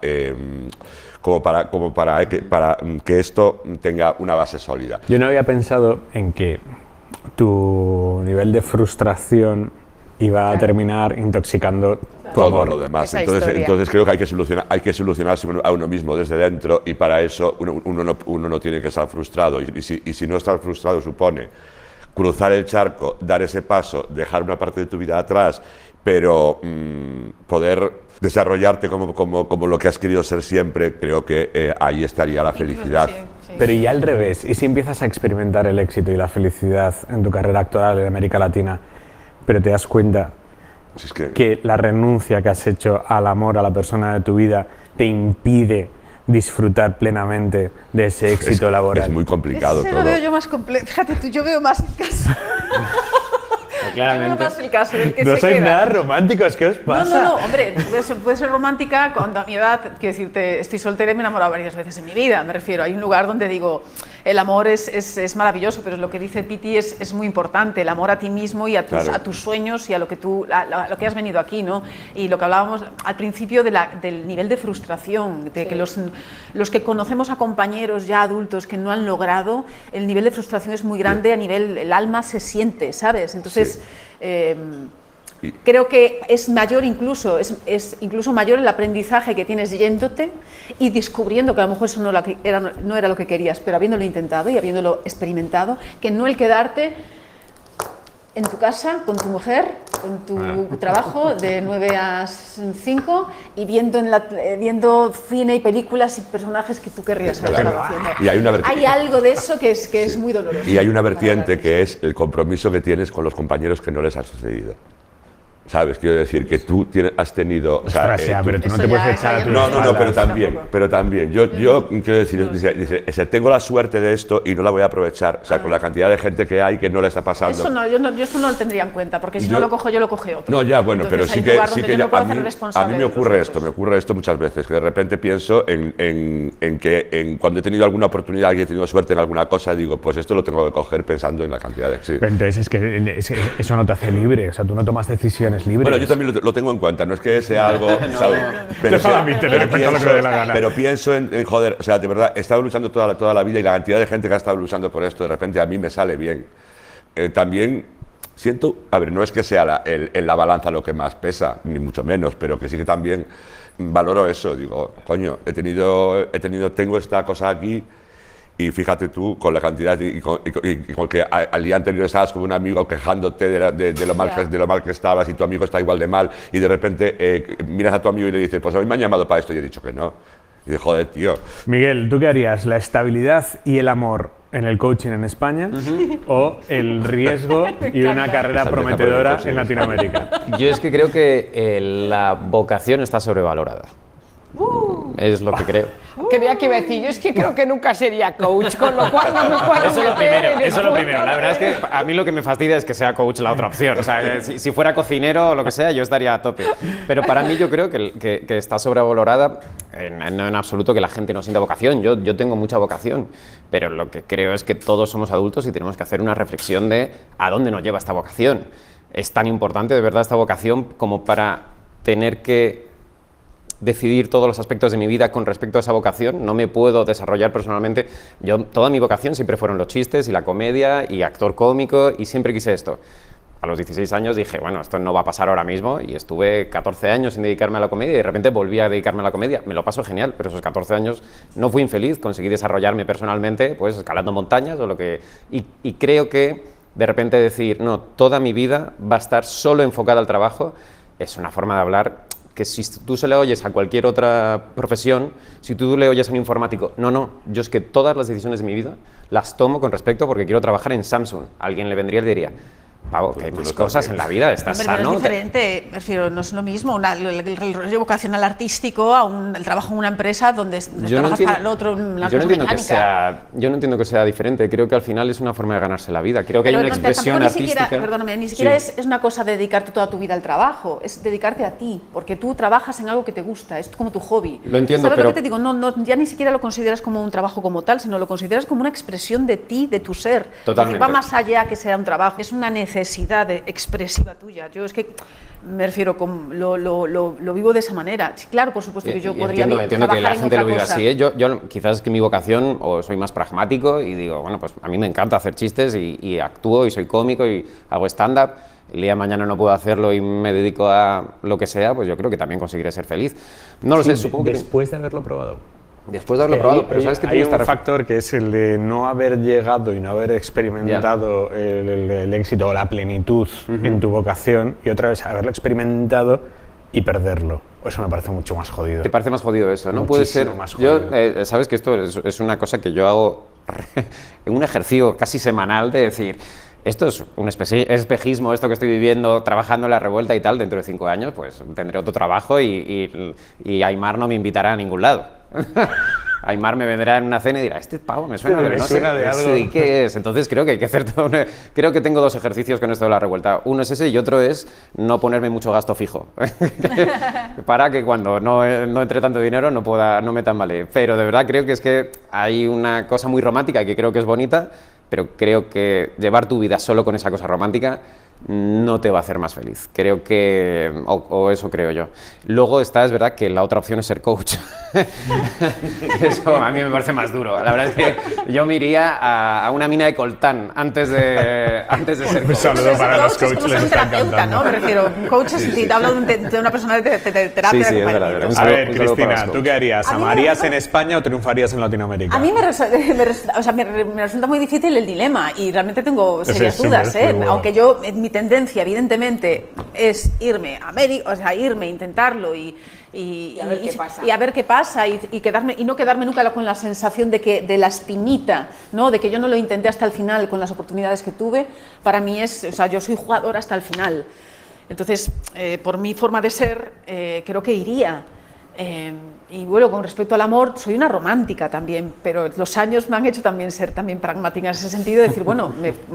que esto tenga una base sólida. Yo no había pensado en que tu nivel de frustración iba a terminar intoxicando todo lo demás. Esa Entonces creo que hay que solucionarse a uno mismo desde dentro, y para eso uno no tiene que estar frustrado. Y si no estar frustrado supone cruzar el charco, dar ese paso, dejar una parte de tu vida atrás, pero poder desarrollarte como lo que has querido ser siempre, creo que ahí estaría la felicidad. Sí. Pero y al revés, ¿y si empiezas a experimentar el éxito y la felicidad en tu carrera actual en América Latina, pero te das cuenta Si es que que la renuncia que has hecho al amor, a la persona de tu vida, te impide disfrutar plenamente de ese éxito laboral? es muy complicado Ese todo. lo veo yo más complejo. Fíjate tú, yo veo más el caso. Claramente. Yo veo más el caso del que No se sois queda. nada románticos, ¿qué os pasa? No, hombre, puede ser romántica cuando a mi edad, quiero decirte, estoy soltera y me he enamorado varias veces en mi vida, me refiero, hay un lugar donde digo, el amor es maravilloso, pero lo que dice Piti es muy importante, el amor a ti mismo y a tus sueños y a lo que lo que has venido aquí, ¿no? Y lo que hablábamos al principio del nivel de frustración, de que los que conocemos a compañeros ya adultos que no han logrado, el nivel de frustración es muy grande, a nivel, el alma se siente, ¿sabes? Entonces, creo que es mayor incluso, es incluso mayor el aprendizaje que tienes yéndote y descubriendo que a lo mejor eso no era lo que querías, pero habiéndolo intentado y habiéndolo experimentado, que no el quedarte en tu casa, con tu mujer, con tu trabajo de 9 a 5 y viendo cine y películas y personajes que tú querrías haber estado haciendo. Y hay algo de eso que es muy doloroso. Y hay una vertiente que es el compromiso que tienes con los compañeros que no les ha sucedido. ¿Sabes? Quiero decir que tú has tenido... Ostras, pero tú no Eso te puedes ya- echar a eso tus ya- No, espaldas. pero también. Yo quiero decir, dice, tengo la suerte de esto y no la voy a aprovechar. O sea, con la cantidad de gente que hay que no le está pasando. Eso no, yo eso no lo tendría en cuenta, porque si no lo cojo yo, lo coge otro. No, ya, bueno, Entonces, pero sí hay que, lugar sí donde que yo ya, no puedo a hacerme mí responsable me de ocurre los esto, otros. me ocurre esto muchas veces, que de repente pienso en que cuando he tenido alguna oportunidad y he tenido suerte en alguna cosa, digo, pues esto lo tengo que coger pensando en la cantidad de éxito. Pero entonces es que eso no te hace libre, o sea, tú no tomas decisiones libres. Bueno, yo también lo tengo en cuenta, no es que sea algo... ¿sabes? Déjala a mí, te lo repito lo que me dé la gana. Pero pienso en, joder, o sea, de verdad, he estado luchando toda la vida y la cantidad de gente que ha estado luchando por esto, de repente a mí me sale bien. También siento, a ver, no es que sea en la balanza lo que más pesa, ni mucho menos, pero que sí que también valoro eso, digo, coño, tengo esta cosa aquí. Y fíjate tú, con la cantidad y con que al día anterior estabas con un amigo quejándote de lo mal que estabas y tu amigo está igual de mal y de repente miras a tu amigo y le dices, pues a mí me han llamado para esto y he dicho que no. Y dices, joder, tío. Miguel, ¿tú qué harías? ¿La estabilidad y el amor en el coaching en España o el riesgo y una carrera prometedora en Latinoamérica? Yo es que creo que la vocación está sobrevalorada. Es lo que creo. Creía que iba a decir, yo es que creo que nunca sería coach, con lo cual no me puedo Eso es lo meter primero, en el eso es lo juego. primero. La verdad es que a mí lo que me fastidia es que sea coach la otra opción. O sea, si fuera cocinero o lo que sea, yo estaría a tope. Pero para mí yo creo que está sobrevalorada, no en absoluto que la gente no sienta vocación. Yo tengo mucha vocación, pero lo que creo es que todos somos adultos y tenemos que hacer una reflexión de a dónde nos lleva esta vocación. Es tan importante de verdad esta vocación como para tener que decidir todos los aspectos de mi vida con respecto a esa vocación, no me puedo desarrollar personalmente. Toda mi vocación siempre fueron los chistes y la comedia y actor cómico y siempre quise esto. A los 16 años dije, bueno, esto no va a pasar ahora mismo y estuve 14 años sin dedicarme a la comedia y de repente volví a dedicarme a la comedia. Me lo paso genial, pero esos 14 años no fui infeliz, conseguí desarrollarme personalmente, pues escalando montañas o lo que... Y creo que de repente decir, no, toda mi vida va a estar solo enfocada al trabajo, es una forma de hablar que si tú se le oyes a cualquier otra profesión, si tú le oyes a un informático, no, yo es que todas las decisiones de mi vida las tomo con respecto porque quiero trabajar en Samsung. Alguien le vendría y le diría, Pavo, que hay más cosas en la vida, estás sano. Es diferente, prefiero, no es lo mismo el rollo vocacional artístico a el trabajo en una empresa donde trabajas para el otro, una yo no entiendo mecánica. yo no entiendo que sea diferente, creo que al final es una forma de ganarse la vida, creo que hay una expresión artística. Perdóname, ni siquiera es una cosa de dedicarte toda tu vida al trabajo, es dedicarte a ti, porque tú trabajas en algo que te gusta, es como tu hobby. Lo entiendo, ¿Sabes pero... lo que te digo? No, ya ni siquiera lo consideras como un trabajo como tal, sino lo consideras como una expresión de ti, de tu ser. Totalmente. Va más allá que sea un trabajo, es una necesidad expresiva tuya. Yo es que me refiero, lo vivo de esa manera. Sí, claro, por supuesto que yo podría entiendo que la gente lo vive así, ¿eh? Yo quizás es que mi vocación, o soy más pragmático y digo, bueno, pues a mí me encanta hacer chistes y actúo y soy cómico y hago stand-up. El día de mañana no puedo hacerlo y me dedico a lo que sea, pues yo creo que también conseguiré ser feliz. No lo sé, supongo que... Después de haberlo probado. Después de haberlo probado, pero ¿sabes qué hay un factor que es el de no haber llegado y no haber experimentado el éxito o la plenitud en tu vocación y otra vez haberlo experimentado y perderlo. Eso me parece mucho más jodido. ¿Te parece más jodido eso? No puede ser. Más jodido. Yo, sabes que esto es una cosa que yo hago en un ejercicio casi semanal de decir, esto es un espejismo, esto que estoy viviendo, trabajando en la revuelta y tal, dentro de 5 años, pues tendré otro trabajo y Aimar no me invitará a ningún lado. Aimar me vendrá en una cena y dirá, este pavo me suena, pero no sé de algo. qué es. Entonces creo que hay que hacer todo. Creo que tengo 2 ejercicios con esto de la revuelta. Uno es ese y otro es no ponerme mucho gasto fijo. Para que cuando no entre tanto dinero no me tambale. Pero de verdad creo que es que hay una cosa muy romántica que creo que es bonita, pero creo que llevar tu vida solo con esa cosa romántica no te va a hacer más feliz. Creo que, o eso creo yo. Luego está, es verdad, que la otra opción es ser coach. Eso a mí me parece más duro. La verdad es que yo me iría a una mina de coltán antes de ser coach. Un saludo para los coaches, les está encantando. ¿No? Me refiero, un coach si te hablo de una persona de terapia. Sí, es verdad. A ver, Cristina, ¿tú qué harías? ¿Amarías en España o triunfarías en Latinoamérica? A mí me resulta muy difícil el dilema y realmente tengo serias dudas, aunque yo, mi tendencia evidentemente es irme a América, irme, intentarlo y a ver qué pasa y no quedarme nunca con la sensación de la espinita, ¿no? De que yo no lo intenté hasta el final con las oportunidades que tuve. Para mí yo soy jugador hasta el final. Entonces, por mi forma de ser, creo que iría. Y bueno, con respecto al amor, soy una romántica también, pero los años me han hecho también ser pragmática en ese sentido, de decir, bueno,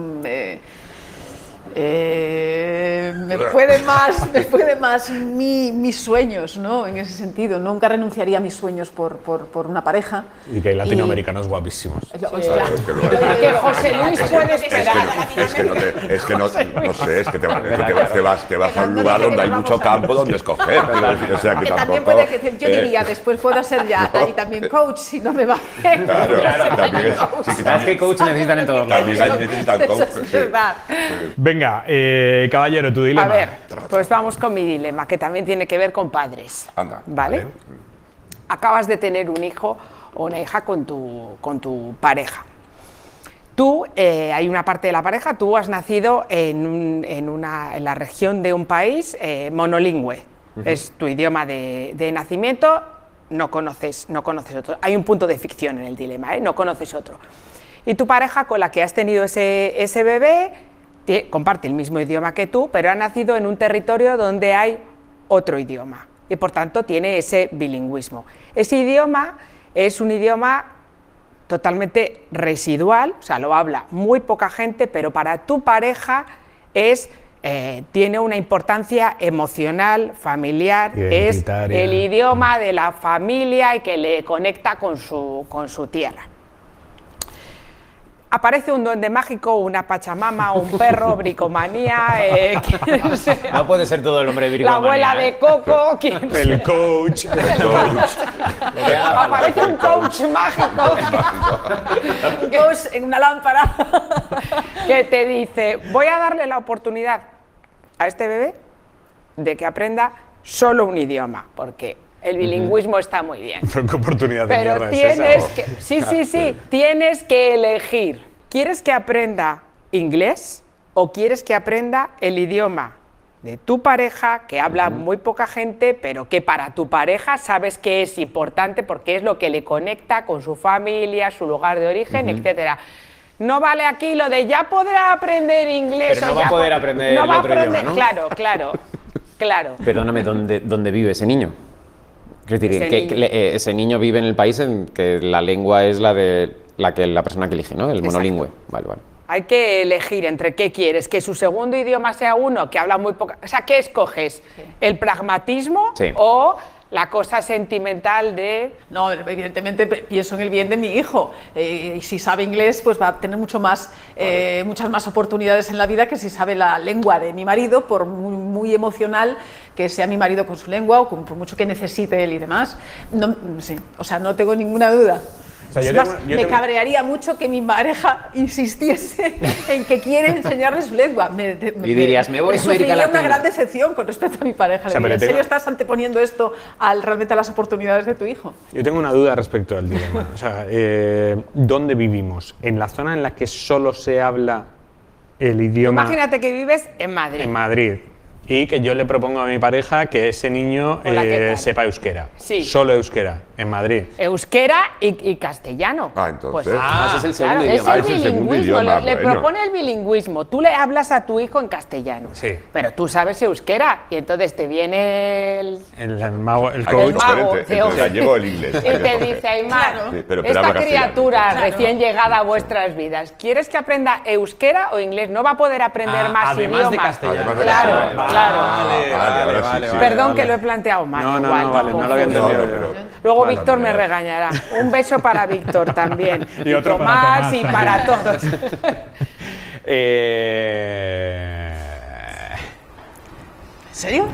me puede más mis sueños, ¿no? En ese sentido, nunca renunciaría a mis sueños por una pareja. Y que hay latinoamericanos guapísimos. Que José Luis puede esperar. Es que no sé, es que te vas a un lugar donde hay mucho campo donde escoger. O sea, que también tampoco, puede que yo diría, después puedo ser ya y también coach si no me va bien. Claro, también ¿Sabes qué coach necesitan en todos lados? También necesitan coach. Es verdad. Venga, caballero, tu dilema. A ver, pues vamos con mi dilema, que también tiene que ver con padres. Anda, ¿Vale? Acabas de tener un hijo o una hija con tu pareja. Tú, hay una parte de la pareja, tú has nacido en la región de un país monolingüe. Es tu idioma de nacimiento, no conoces otro. Hay un punto de ficción en el dilema, no conoces otro. Y tu pareja con la que has tenido ese bebé comparte el mismo idioma que tú, pero ha nacido en un territorio donde hay otro idioma y por tanto tiene ese bilingüismo. Ese idioma es un idioma totalmente residual, o sea, lo habla muy poca gente, pero para tu pareja tiene una importancia emocional, familiar, es el idioma de la familia y que le conecta con su tierra. aparece un duende mágico, una pachamama, un perro, bricomanía, no sé, No puede ser todo el hombre de la abuela de Coco, El coach. aparece un coach mágico Dios, en una lámpara. que te dice, voy a darle la oportunidad a este bebé de que aprenda solo un idioma, porque el bilingüismo está muy bien. Pero qué oportunidad de Pero mierda tienes es esa. que, sí, tienes que elegir. ¿Quieres que aprenda inglés o quieres que aprenda el idioma de tu pareja, que habla muy poca gente, pero que para tu pareja sabes que es importante porque es lo que le conecta con su familia, su lugar de origen, etcétera? No vale aquí lo de ya podrá aprender inglés. Pero no o va ya a poder aprender no el va a otro idioma, aprender- ¿no? Claro. Perdóname, ¿dónde vive ese niño? Es decir, Ese que niño. ese niño vive en el país en que la lengua es la persona que elige, ¿no? El monolingüe. Vale. Hay que elegir entre qué quieres, que su segundo idioma sea uno que habla muy poca... O sea, ¿qué escoges? ¿El pragmatismo Sí. o la cosa sentimental de... No, evidentemente pienso en el bien de mi hijo. Y si sabe inglés, pues va a tener muchas más oportunidades en la vida que si sabe la lengua de mi marido, por muy emocional que sea mi marido con su lengua o por mucho que necesite él y demás. No, sí, o sea, no tengo ninguna duda. sea, yo Es más, tengo- yo me tengo- cabrearía mucho que mi pareja insistiese en que quiere enseñarle su lengua. Y dirías, me voy a América sufriría una Latina. gran decepción con respecto a mi pareja. O sea, Le diría, pero ¿en serio tengo- estás anteponiendo esto realmente a las oportunidades de tu hijo? Yo tengo una duda respecto al dilema. O sea, ¿dónde vivimos? ¿En la zona en la que solo se habla el idioma Imagínate que vives en Madrid. en Madrid? Y que yo le propongo a mi pareja que ese niño Hola, ¿qué tal? sepa euskera. Sí. Solo euskera, en Madrid. Euskera y castellano. Ah, entonces. Pues, ese es el segundo claro, idioma. es el es el segundo bilingüismo. idioma, Le bueno. propone el bilingüismo. Tú le hablas a tu hijo en castellano. Sí. Pero tú sabes euskera y entonces te viene el mago, el Hay coach. que mago, diferente entre Teo. el gallego o el inglés. y te dice, Aymar, Sí, pero esta habla castellano. criatura recién llegada a vuestras vidas, ¿quieres que aprenda euskera o inglés? No va a poder aprender más además idiomas. de castellano. Además de Claro, castellano. claro. Ahora sí. Perdón que lo he planteado mal. No, no, igual, no, vale, no lo había confundo. entendido. No, yo. Luego Vale, Víctor me vale. regañará. Un beso para Víctor también. Y otro para Tomás Tomás y también. para todos. ¿En serio?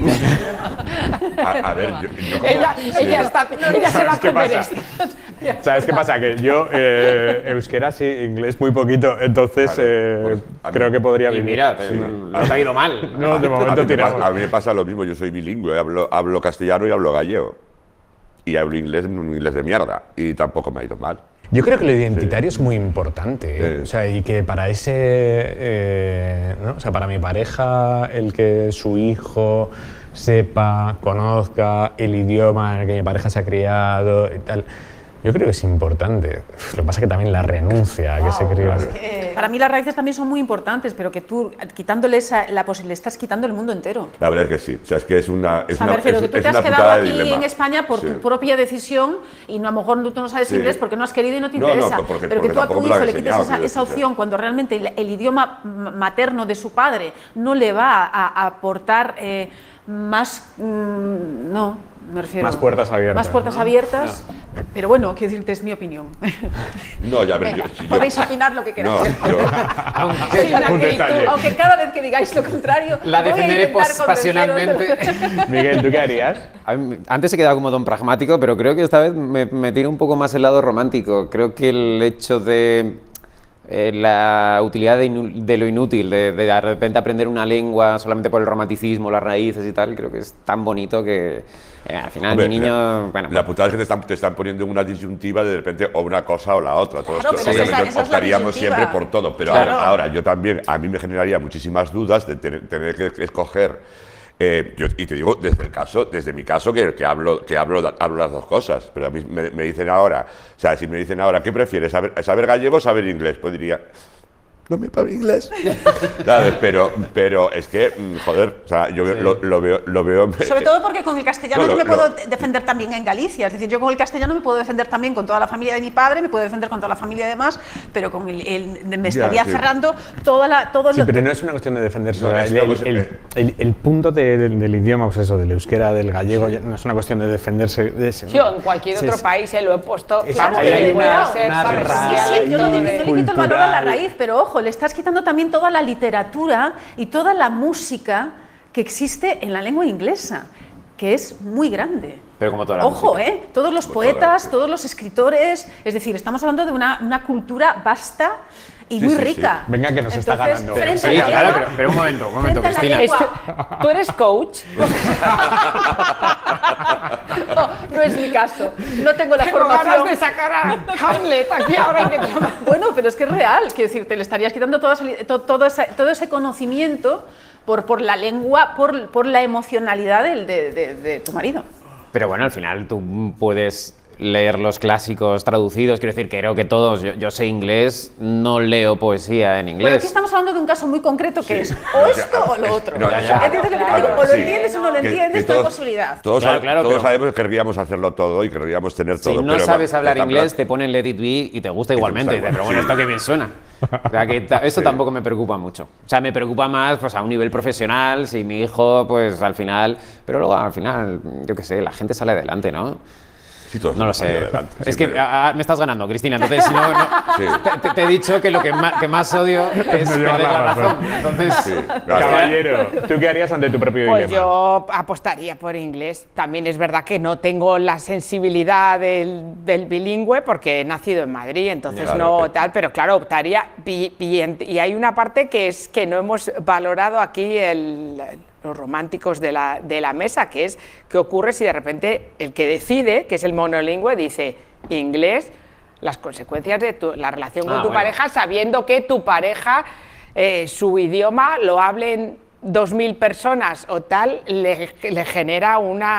A ver, yo Ella se va a ¿Qué comer pasa? esto. ¿Sabes qué pasa? Que yo, euskera sí, inglés muy poquito, entonces Vale, pues, creo que podría Y vivir. mira, no te ha ido mal. No, de a momento mí, tiramos. a mí me pasa lo mismo, yo soy bilingüe, hablo castellano y hablo gallego. Y hablo inglés en un inglés de mierda. Y tampoco me ha ido mal. Yo creo que lo identitario es muy importante, ¿eh? Sí. O sea, y que para ¿no? O sea, para mi pareja, el que su hijo sepa, conozca el idioma en el que mi pareja se ha criado y tal, yo creo que es importante. Lo que pasa es que también la renuncia a que se críe. Para mí las raíces también son muy importantes, pero que tú, quitándole la posibilidad, estás quitando el mundo entero. La verdad es que sí. O sea, es que es una, es O sea, una, me refiero es, que tú es te has una quedado putada de aquí dilema. en España por Sí. tu propia decisión y a lo mejor tú no sabes Sí. inglés porque no has querido y no te No, no, interesa. porque pero que tú a tampoco tu me lo hijo han le quites enseñado, esa quiero decir. opción cuando realmente el idioma materno de su padre no le va a aportar más... no, me refiero... Más puertas abiertas, Más puertas ¿no? abiertas. Pero bueno, quiero decirte, es mi opinión. No, ya ver, Venga, podéis opinar lo que queráis. No, yo, Un detalle. Aunque cada vez que digáis lo contrario, La voy a defenderé intentar pasionalmente. Miguel, ¿tú qué harías? Antes he quedado como don pragmático, pero creo que esta vez me tiro un poco más el lado romántico. Creo que el hecho de la utilidad de lo inútil, de repente aprender una lengua solamente por el romanticismo, las raíces y tal, creo que es tan bonito que al final Hombre, mi niño... bueno, la putada es que te están poniendo en una disyuntiva de repente o una cosa o la otra. Todos Claro, pero obviamente esa es la optaríamos disyuntiva. siempre por todo. Pero Claro. ahora yo también, a mí me generaría muchísimas dudas de tener que escoger. Y te digo, desde mi caso, que hablo las dos cosas. Pero a mí me dicen ahora, o sea, si me dicen ahora, ¿qué prefieres? ¿Saber gallego o saber inglés? Pues diría, no me pago inglés. ¿Sabes? Pero es que, joder, o sea, yo lo veo... Sobre todo porque con el castellano yo me puedo defender también en Galicia. Es decir, yo con el castellano me puedo defender también con toda la familia de mi padre, me puedo defender con toda la familia de demás, pero con me estaría aferrando todo lo... Pero no es una cuestión de defenderse. El punto del idioma, pues eso, del euskera, del gallego, no es una cuestión de defenderse de ese. Yo en cualquier otro país lo he puesto. Claro, hay yo no le quito el valor a la raíz, pero ojo, le estás quitando también toda la literatura y toda la música que existe en la lengua inglesa, que es muy grande. Pero como toda la Ojo, música. todos los poetas, todos los escritores, es decir, estamos hablando de una cultura vasta y muy rica. Sí. Venga, que nos está ganando. Frente Sí, a la claro, lengua, pero un momento, frente a la Cristina. lengua. ¿Tú eres coach? No es mi caso. No tengo la Tengo ganas formación. de sacar a Hamlet aquí ahora. Bueno, pero es que es real. Quiero decir, te le estarías quitando todo ese conocimiento por la lengua, por la emocionalidad de tu marido. Pero bueno, al final tú puedes leer los clásicos traducidos, quiero decir, creo que todos, yo sé inglés, no leo poesía en Bueno, inglés. aquí estamos hablando de un caso muy concreto que es o esto o lo otro. No, ¿Entiendes lo que te digo? O lo entiendes o no lo entiendes, no hay posibilidad. Todos Claro, todos pero- sabemos que querríamos hacerlo todo y querríamos tener todo. Si no pero sabes hablar está inglés, claro. te ponen Let It Be y te gusta igualmente. gusta Pero bueno, esto que bien suena. O sea, que esto tampoco me preocupa mucho. O sea, me preocupa más pues, a un nivel profesional, si mi hijo, pues al final... Pero luego, al final, yo qué sé, la gente sale adelante, ¿no? Sí, todos No lo salen sé. adelante, Es sí, que pero- me estás ganando, Cristina. Entonces, si no, Sí. te he dicho que lo que más odio es llevas perder la la razón. razón. Entonces, Sí, claro. Caballero, ¿tú qué harías ante tu propio Pues dilema? yo apostaría por inglés. También es verdad que no tengo la sensibilidad del bilingüe porque he nacido en Madrid, entonces Claro, no pero- tal, pero claro, optaría. Y hay una parte que es que no hemos valorado aquí los románticos de la mesa, que es qué ocurre si de repente el que decide, que es el monolingüe, dice inglés, las consecuencias de la relación con tu bueno. pareja, sabiendo que tu pareja, su idioma, lo hablen 2.000 personas o tal, le genera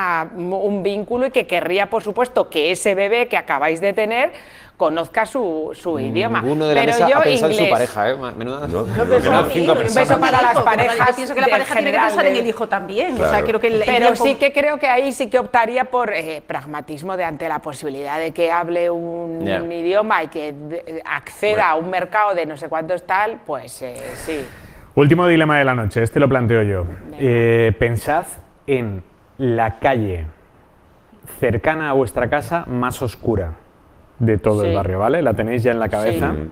un vínculo y que querría, por supuesto, que ese bebé que acabáis de tener conozca su idioma. ninguno de la Pero mesa yo ha pensado en su inglés. pareja, ¿eh? Menuda. No, Menudas Sí, 5 un personas. beso para las Hijo, parejas Yo pienso que la de pareja tiene que general, pensar en de- el hijo también. O sea, Claro. creo que el Pero tiempo- sí que creo que ahí sí que optaría por pragmatismo de ante la posibilidad de que hable un Ya. idioma y que acceda a un mercado de no sé cuántos tal, pues sí. Último dilema de la noche, este lo planteo yo. Pensad en la calle cercana a vuestra casa más oscura de todo el Sí. barrio, ¿vale? La tenéis ya en la cabeza. Sí.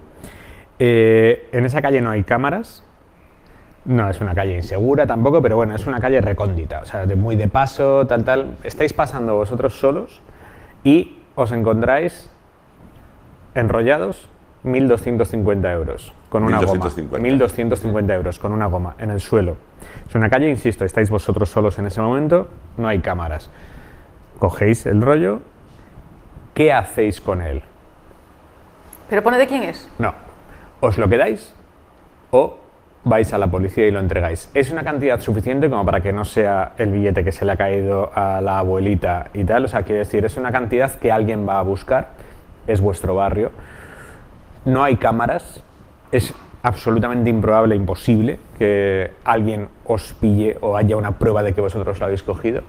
En esa calle no hay cámaras. No es una calle insegura tampoco, pero bueno, es una calle recóndita, o sea, muy de paso, tal. Estáis pasando vosotros solos y os encontráis enrollados 1.250 euros con una 1.250. goma. 1.250 euros con una goma en el suelo. Es una calle, insisto, estáis vosotros solos en ese momento, no hay cámaras. Cogéis el rollo, ¿qué hacéis con él? Pero pone de quién es. No. ¿Os lo quedáis o vais a la policía y lo entregáis? Es una cantidad suficiente como para que no sea el billete que se le ha caído a la abuelita y tal. O sea, quiero decir, es una cantidad que alguien va a buscar. Es vuestro barrio. No hay cámaras. Es absolutamente improbable, imposible que alguien os pille o haya una prueba de que vosotros lo habéis cogido.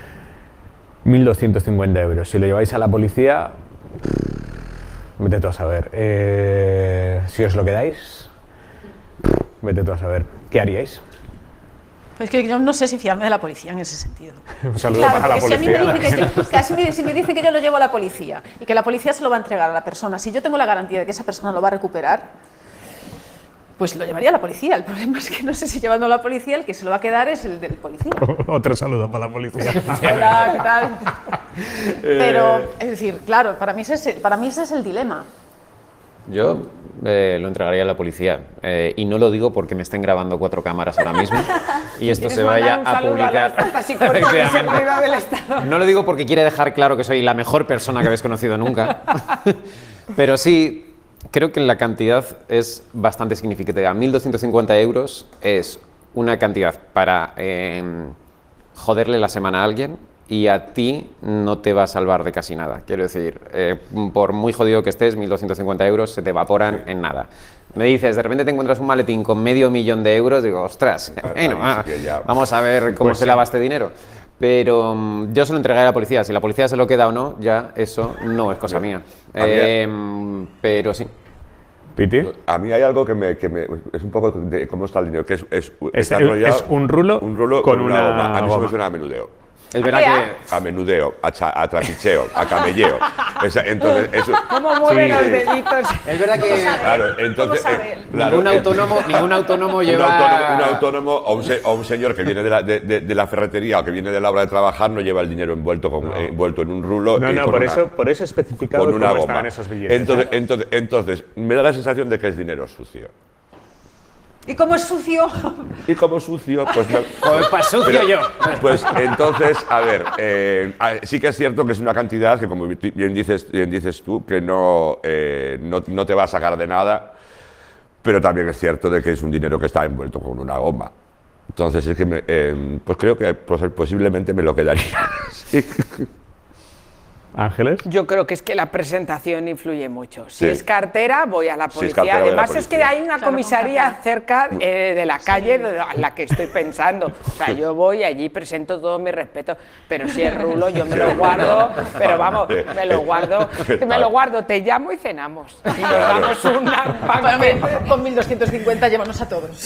1.250 euros. Si lo lleváis a la policía, vete tú a saber. Si os lo quedáis, vete tú a saber. ¿Qué haríais? Pues que yo no sé si fiarme de la policía en ese sentido. Un saludo Claro, para la porque si a mí me policía. dicen si me dicen que yo lo llevo a la policía y que la policía se lo va a entregar a la persona, si yo tengo la garantía de que esa persona lo va a recuperar, pues lo llevaría a la policía. El problema es que no sé si llevando a la policía el que se lo va a quedar es el del policía. Otro saludo para la policía. Hola, ¿qué tal? Pero, es decir, claro, para mí ese es el dilema. Yo lo entregaría a la policía. Y no lo digo porque me estén grabando 4 cámaras ahora mismo y esto se vaya a publicar. Efectivamente. del Estado. No lo digo porque quiere dejar claro que soy la mejor persona que habéis conocido nunca. Pero sí, creo que la cantidad es bastante significativa. 1.250 euros es una cantidad para joderle la semana a alguien y a ti no te va a salvar de casi nada. Quiero decir, por muy jodido que estés, 1.250 euros se te evaporan en nada. Me dices, de repente te encuentras un maletín con $500.000 de euros, digo, ostras, vamos a ver cómo se lava este dinero. Pero yo se lo entregaré a la policía. Si la policía se lo queda o no, ya eso no es cosa mía. Pero sí. ¿Piti? A mí hay algo que me es un poco de cómo está el dinero, que Es un rulo con una goma. A mí eso goma. me suena a menudeo. Es verdad que... A menudeo, a trapicheo, a camelleo. Entonces, eso, ¿Cómo mueven los deditos? Es verdad que claro, entonces, ningún autónomo lleva... un autónomo o un señor que viene de la ferretería o que viene de la obra de trabajar no lleva el dinero envuelto en un rulo. Por eso especificado con una cómo goma. estaban esos billetes. Entonces, me da la sensación de que es dinero sucio. ¿Y cómo es sucio? Y como sucio, pues... Pues sucio yo. Pues entonces, a ver, sí que es cierto que es una cantidad que, como bien dices tú, que no te va a sacar de nada, pero también es cierto de que es un dinero que está envuelto con una goma. Entonces, es que pues creo que posiblemente me lo quedaría. Sí. ¿Ángeles? Yo creo que es que la presentación influye mucho. Si Sí. es cartera, voy a la Si es policía. cartera, voy a la Además, es que policía. hay una comisaría cerca de la calle en la que estoy pensando. O sea, yo voy allí, presento todo mi respeto. Pero si es rulo, yo me lo guardo. Pero vamos, me lo guardo. Te llamo y cenamos. Y nos damos una Con 1.250 llévanos a todos.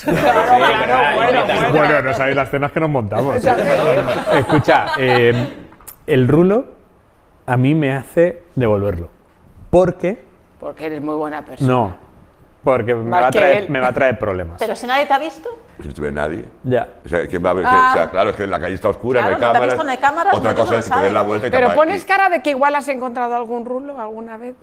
Bueno, no sabéis las cenas que nos montamos. Escucha, el rulo a mí me hace devolverlo. ¿Por qué? Porque eres muy buena persona. No, porque me Más va que él. a traer problemas. Pero si nadie te ha visto. Si no te ve nadie. Ya. O sea, ¿quién va a ver? O sea, claro, es que la calle está oscura, Claro, no no hay te ha cámaras. visto, no hay cámaras, Otra no, cosa no es que lo te des la sabes. vuelta y Pero te pones cara de que igual has encontrado algún rulo alguna vez.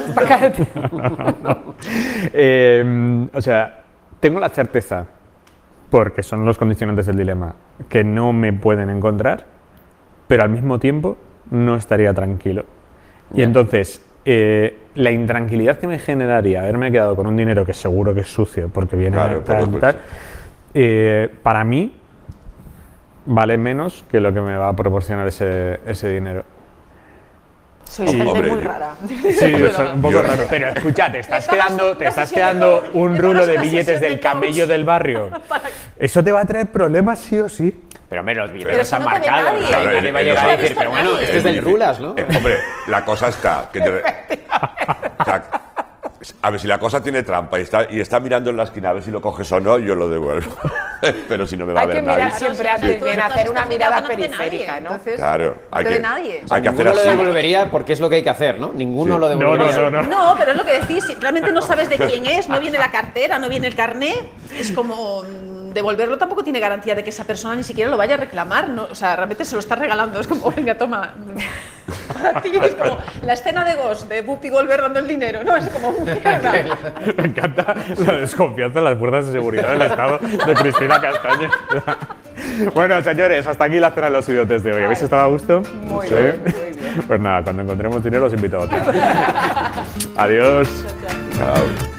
O sea, tengo la certeza, porque son los condicionantes del dilema, que no me pueden encontrar, pero al mismo tiempo no estaría tranquilo. Y entonces, la intranquilidad que me generaría haberme quedado con un dinero que seguro que es sucio, porque viene Claro, por supuesto. para mí vale menos que lo que me va a proporcionar ese dinero. Soy gente Hombre, muy rara. Sí, es un poco raro. Pero escucha, te estás quedando un rulo de billetes del camello del barrio. Eso te va a traer problemas sí o sí. Pero hombre, los Pero billetes eso están no te ve marcados. nadie. Claro, nadie va a llegar a decir, pero bueno, este es del Rulas, ¿no? Hombre, la cosa está... O sea, a ver, si la cosa tiene trampa y está mirando en la esquina a ver si lo coges o no, yo lo devuelvo. Pero si no me va a Hay que ver mirar nadie. siempre antes bien, hacer una mirada periférica, ¿no? Claro, hay No te ve que, nadie. hay que hacer Ninguno lo así. devolvería porque es lo que hay que hacer, ¿no? Ninguno lo No, devolvería. No, pero es lo que decís. Si realmente no sabes de quién es, no viene la cartera, no viene el carnet, es como devolverlo tampoco tiene garantía de que esa persona ni siquiera lo vaya a reclamar, ¿no? O sea, realmente se lo está regalando. Es como, venga, toma. Para ti es como la escena de Ghost, de Whoopi Goldberg dando el dinero, ¿no? Es como, mierda. Me encanta la desconfianza en las fuerzas de seguridad del Estado de Cristina Castaño. Bueno, señores, hasta aquí la cena de los idiotes de hoy. ¿Habéis estado a gusto? Muy ¿Sí? bien, muy bien. Pues nada, cuando encontremos dinero os invito a otra. Adiós. Chao.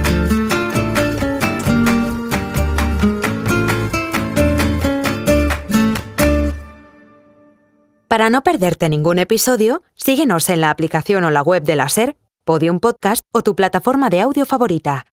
Para no perderte ningún episodio, síguenos en la aplicación o la web de la SER, Podium Podcast o tu plataforma de audio favorita.